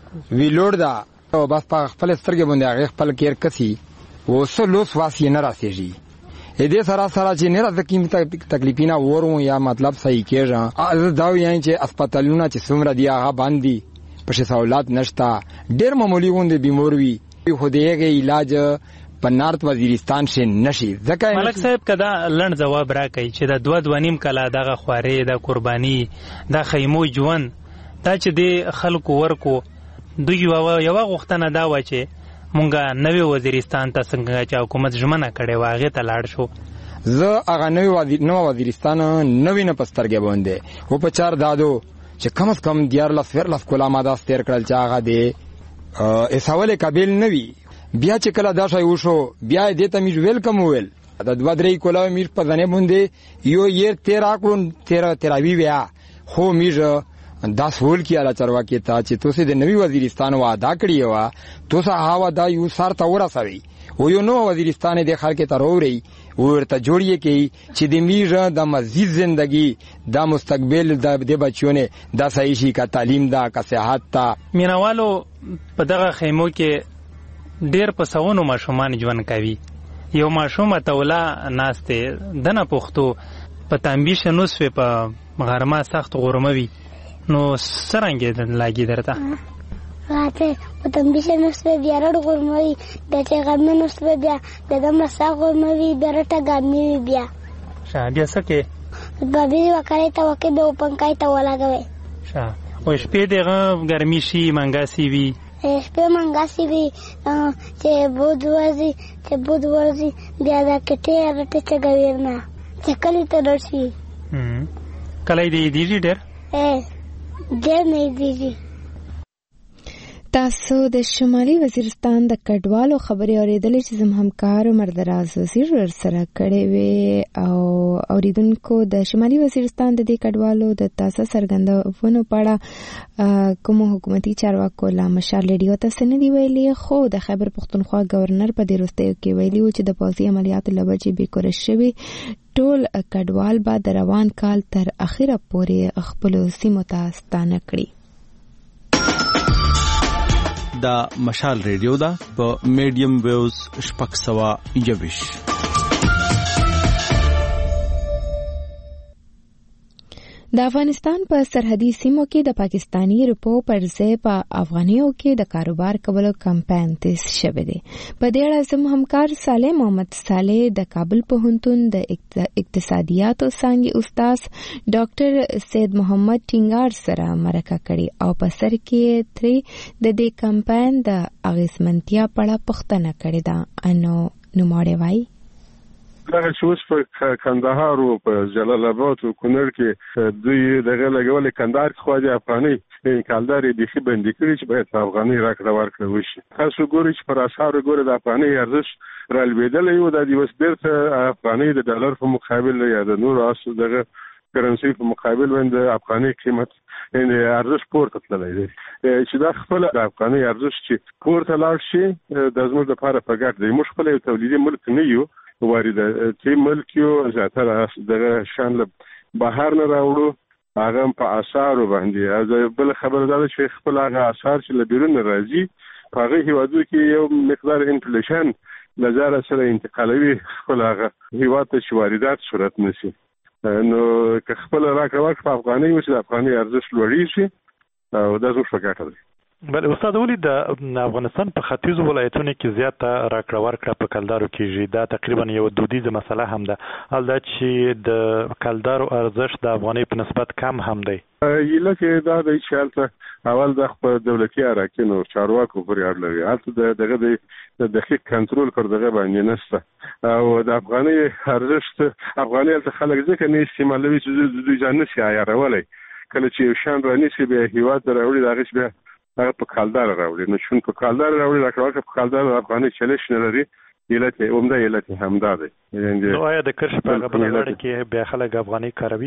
S9: ویلوړ دا او بس په خپل سترګې باندې هغه خپل کیر کسي و سلوس واسی نه راسيږي اې دې سره سره چې نه راځي کیمه تکلیفینا ورو یا مطلب صحیح کېږي دا وایي چې هسپتالونه چې څومره دی هغه باندې په سہولت نشتا ډېر معمولی غونډه بیمار وي خو دېغه علاج په نارت وزیرستان شي نشي. ځکه
S8: ملک صاحب کدا لړ جواب راکړي چې د دوه دوانیم کلا دغه خوارې د قرباني د خیمو ژوند دا چې د خلکو ورکو دوی یو غوښتنه دا و چې مونږه نوې وزیرستان ته څنګه چې حکومت ژمنه کړې و هغې ته لاړ شو.
S9: زه هغه نوې وزیرستان نوې نه په سترګې باندې و په چار دادو چې کم از کم دیارلس ورلس کلامه داس تېر کړل چې هغه د اساولې قابل نه وي. بیا چې کله دا شی وشو بیا دې ته میږ ویلکم ویل د دوه درې کولا میږ په ځنې باندې یو یې تیرا کړون تیرا تیراوی بیا خو میږ دا سول کی اله چرواکي ته چې توسه د نوی وزیرستان وعده کړی و توسه هاوا دا یو سر ته ورسوي او یو نو وزیرستان د خلک ته وروړي ورته جوړیږي کی چې د میږ د مزید زندگی د مستقبل د بچیونه د صحیح شي کا تعلیم دا کا صحت تا.
S8: مینوالو په دغه خیمو کې ډیر په سونو ماشومان ژوند کوي. یو ماشوم تولا ناشته دنه پختو په تنبیش نوسوي په غرمه سخت غرموي نو سرنګ لاګي درته
S10: راته په تنبیش نوسوي بیا رډ غرموي د چې غرمه نوسوي بیا د دمه سخت غرموي درته ګامي بیا
S8: شا بیا سکه
S10: بابي وکړې ته وکړې به پنکای ته ولاګوي
S8: شا او شپې دغه ګرمي شي منګاسي وي
S10: شپې منګاسي وي چې بود ورځي چې بود ورځي بیا دا کټې راته چګوي نه چې کله ته درشي
S8: کله دې دیږي ډېر
S10: ډېر نه دیږي.
S1: تاسو د شمالي وزیرستان د کډوالو خبرې اورېدلې چې زموږ همکار عمر دراز وزیر ورسره کړې وې او اوریدونکو د شمالي وزیرستان د دې کډوالو د تازه څرګندونو په اړه کوم حکومتي چارواکو لا مشال رادیو ته څه نه دي ویلي خو د خیبر پښتونخوا گورنر په دې وروستیو کې ویلي و چې د پوځي عملیاتو له وجې بېکوره شوي ټول کډوال به د روان کال تر اخره پورې خپلو سیمو ته ستانه کړي.
S4: دا مشال ریډیو دا په میډیم ویوز شپږ سوه یوویشت.
S1: د افغانستان په سرحدي سیمو کې د پاکستانی روپو پر ځای په افغانیو کې د کاروبار کولو کمپاین تیز شوی دی. په دې اړه زموږ همکار صالح محمد صالح د کابل پوهنتون د اقتصادیاتو څانګې استاد ډاکټر سید محمد ټینګار سره مرکه کړې او په سر کې ترې د دې کمپاین د اغیزمنتیا په اړه پوښتنه کړې ده. انو نوموړی وایي
S2: دغه چې اوس په کندهار او په جلال آباد او کونړ کې دوی دغه لګولې کندهار خو د افغاني کالدار د خې بندي کړی چې باید افغاني راکړه ورکړه وشي. تاسو ګورئ چې پر اسعار ګورئ د افغاني ارزښت را لوېدلی و د یو بیرته افغاني د ډالر په مقابل یا د نور اسو دغه کرنسي په مقابل باندې افغاني قیمت ان ارزښت پورته تللی دی چې دا خپل د افغاني ارزښت چې پورته لاړ شي د زموږ لپاره په ګټه دی. موږ خپل یو تولیدي ملک نه یو وارده چې ملک یو زیاتره دغه شان له بهر نه راوړو هغه په اسعار باندې. بل خبره ده چې خپل هغه اسعار چې له بیرون راځي په هغه هیوادو کې یو مقدار انفلیشن لزاره سره انتقالوي خپل هغه هیواد ته چې واردات صورت نشي. نو که خپل راکړه ورکړه په افغاني وي چې د افغاني ارزښت لوړی شي او دا زموږ په ګټه دی.
S22: بل استاد ولې د افغانستان په ختیځو ولایتونو کې زیاته راکړه ورکړه په کلدارو کېږي؟ دا تقریبا یو دودیزه مسله هم ده، حال دا چې د کلدارو ارزښت د افغانۍ په نسبت کم هم دی.
S2: یله کې دا دی چې هلته اول د خپل دولتي اراکینو چارواکو پورې اړه لري، هلته دغه د دقیق کنټرول پر دغه باندې نشته او د افغانۍ ارزښت افغانۍ هلته خلک ځکه نه استعمالوي چې دوی ځان نشي عیارولی. کله چې یو شیان رانیسي بیا هېواد ته راوړي د هغې بیا هغه په کالدار راوړي، نو چون په کالدار راوړي راکړه ورکړه په کالدار افغاني چلش نه لري. علت یې عمده علت یې همدا دی.
S22: نو آیا د کرښې په هغه بله لړۍ کې بیا خلک افغاني کاروي؟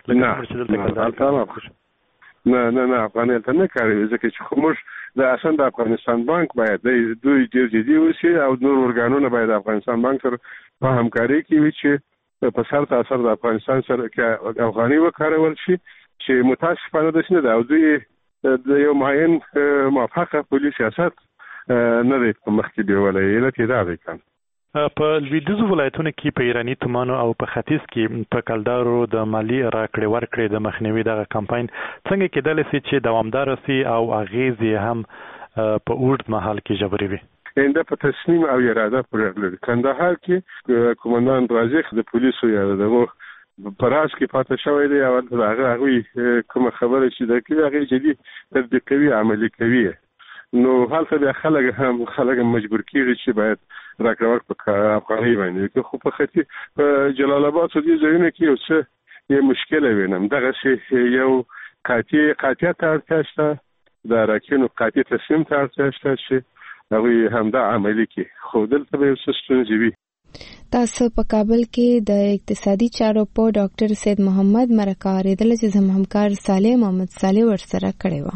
S2: نه نه نه افغاني هلته نه کاروي، ځکه چې خو موږ د اصلا د افغانستان بانک باید دوی ډېر جدي اوسي او نور ارګانونه باید د افغانستان بانک سره په همکاري کې وي چې په سر تاثر د افغانستان سره کې افغاني وکارول شي، چې متاسفانه داسې نه ده او دوی د یو معین موافقه پولي سیاست نه دی په مخ کې بیولی. علت یې دا دی کنه
S22: په لویدیځو ولایتونو کې په ایراني تومانو او په ختیځ کې په کلدارو د مالی راکړې ورکړې د مخنیوي دغه کمپاین څنګه کېدلی سي چې دوامداره سي او اغیز یې هم په اوږد مهال کې ژورې وي؟
S2: دا په تصمیم او اراده پورې اړه لري. کندهار کې قومندان رازق د پولیسو یا دغه په راز کې پاتې شوی دی او هغه هغوی کومه خبره چې ده کوي هغې جدي تطبیق کوي عملي کوي. نو هلته بیا خلک هم خلک مجبور کېږي چې باید راکړه ورکړه په افغانۍ باندې. خو په ختي په جلال آباد څو دې ځایونو کې یو څه یې مشکله وینم، دغسې یو قاطع قاطعیت ته اړتیا شته، د اراکینو قاطع تصمیم ته اړتیا شته چې هغوی همدا عملي کړي. خو دلته به یو څه ستونزې وي.
S1: تاسو په کابل کې د اقتصادي چارو په ډاکټر سید محمد مرکه اورېدله چې زموږ همکار صالح محمد صالح ورسره کړې وه.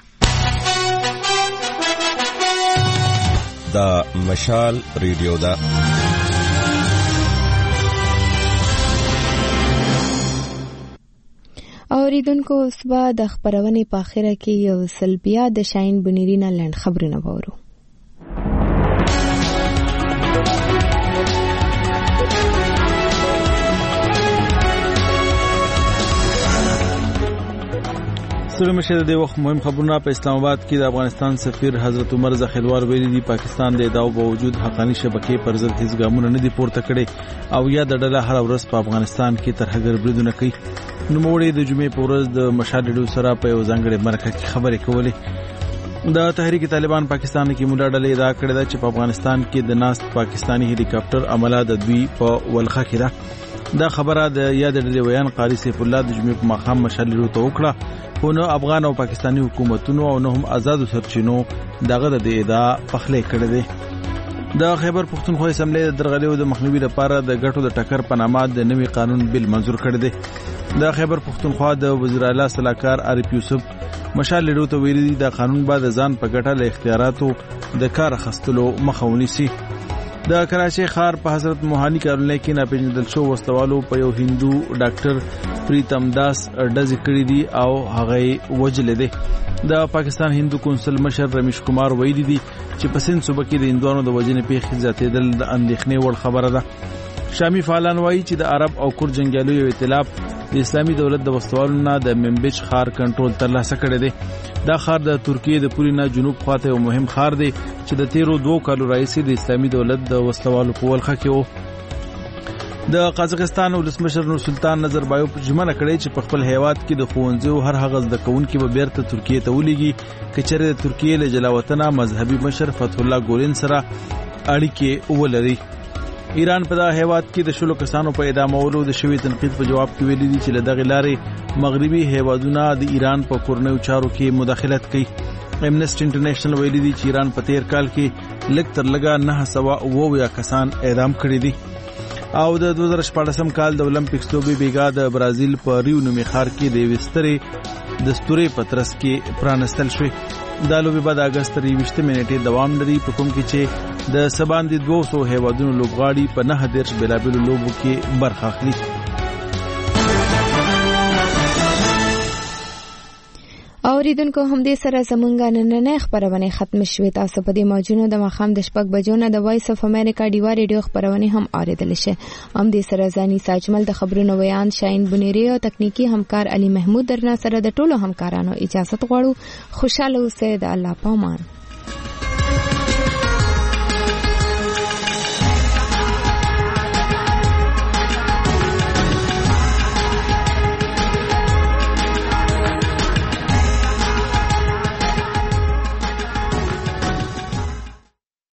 S19: دا مشال ریډیو ده.
S1: اوریدونکو اوس به د خپرونې په اخره کې یو ځل بیا د شاهین بنیري نه لنډ خبرونه واورو.
S4: ستړي مشه د وخت مهم خبرونه په اسلام آباد کې د افغانستان سفیر حضرت عمر زخیلوار ویلي دي پاکستان د ادعاو باوجود حقاني شبکې پر ضد هیڅ ګامونه نه دي پورته کړي او یا د ډله هر ورځ په افغانستان کې ترهګر بریدونه کوي. نوموړي د جمعې په ورځ د مشال ریډیو سره په یو ځانګړې مرکه کې خبرې کولې. د تحریک طالبان پاکستان کې مولا ډلې ادعا کړې ده چې په افغانستان کې د ناست پاکستانی هلی کاپټر عمله د دوی په ولخه کې ده. دا خبره د یاد ډلې ویان قاری سیف الله د جمعې په ماښام مشال ریډیو ته وکړه. خو نه افغان او پاکستانی حکومتونو او نه هم آزادو سرچینو دغه د ادعا پخلې کړې ده. د خیبر پښتونخوا اسمبلی د درغلیو د مخنیوي لپاره د ګټو د ټکر په نامه د نوي قانون بل منزور کړی دی. د خیبر پښتونخوا د وزیر اعلی صلاحکار عارف یوسف مشال ریډیو ته ویلي د قانون بعد ځان په ګټه له اختیاراتو د کار اخیستلو مخه ونیسي. د کراچۍ ښار په حضرت موهانی کالونی کې ناپېژندل شو وسلوالو په یو هندو ډاکټر پریتم داس ډزې کړې دي او هغه یې وژلی دی. د پاکستان هندو کونسل مشر رمیش کمار ویلي دي چې په سند صوبه کې د هندوانو د وژنې پیښې زیاتېدل د اندېښنې وړ خبره ده. شامي فعالان وایي چې د عرب او کورد جنګیالیو یو ائتلاف د اسلامي دولت د وسوالو نه د منبج ښار کنټرول ترلاسه کړی دی. دا ښار د ترکیې د پوري نه جنوب خواته یو مهم ښار دی چې د تیرو دوه کالو راهیسې د اسلامي دولت د وسوالو په ولخه کې و. د قازقستان ولسمشر نور سلطان نظربایوف ژمنه کړې چې په خپل هیواد کې د ښوونځیو هر هغه زده کوونکي به بیرته ترکیې ته ولېږي که چېرې د ترکیې له جلا وطنه مذهبي مشر فتح الله ګولین سره اړیکې ولري. ایران په دا هیواد کې د شلو کسانو په اعدامولو د شوي تنقید په جواب کې ویلي دي چې له دغې لارې مغربي هیوادونه د ایران په کورنیو چارو کې مداخلت کوي. امنسټي انټرنیشنل ویلي دي چې ایران په تیر کال کې لږ تر لږه نهه سوه اووه کسان اعدام کړي دي. او د دوه زره شپاړسم کال د اولمپکس لوبې بیګا د برازیل په ریو نومي ښار کې د یوې سترې د ستورې په ترڅ کې پرانستل شوې. دا لوبې به د اګست تر یویشتمې نیټې دوام لري، په کوم کې چې د څه باندې دوه سوه هیوادونو لوبغاړي په نهه دېرش بېلابېلو لوبو کې برخه اخلي.
S1: اوریدونکو همدې سره زمونږ نننۍ خپرونې ختم شوې. تاسو په دې موجونو د ماښام د شپږ بجو نه د وایس اف امریکا ډیوا ریډیو خپرونې هم اوریدلی شئ. همدې سره زانی ساجمل د خبرونو ویاند شاهین بنيري او تکنیکی همکار علي محمود درنا سره د ټولو همکارانو اجازه غواړو. خوشاله اوسئ. د الله په امان.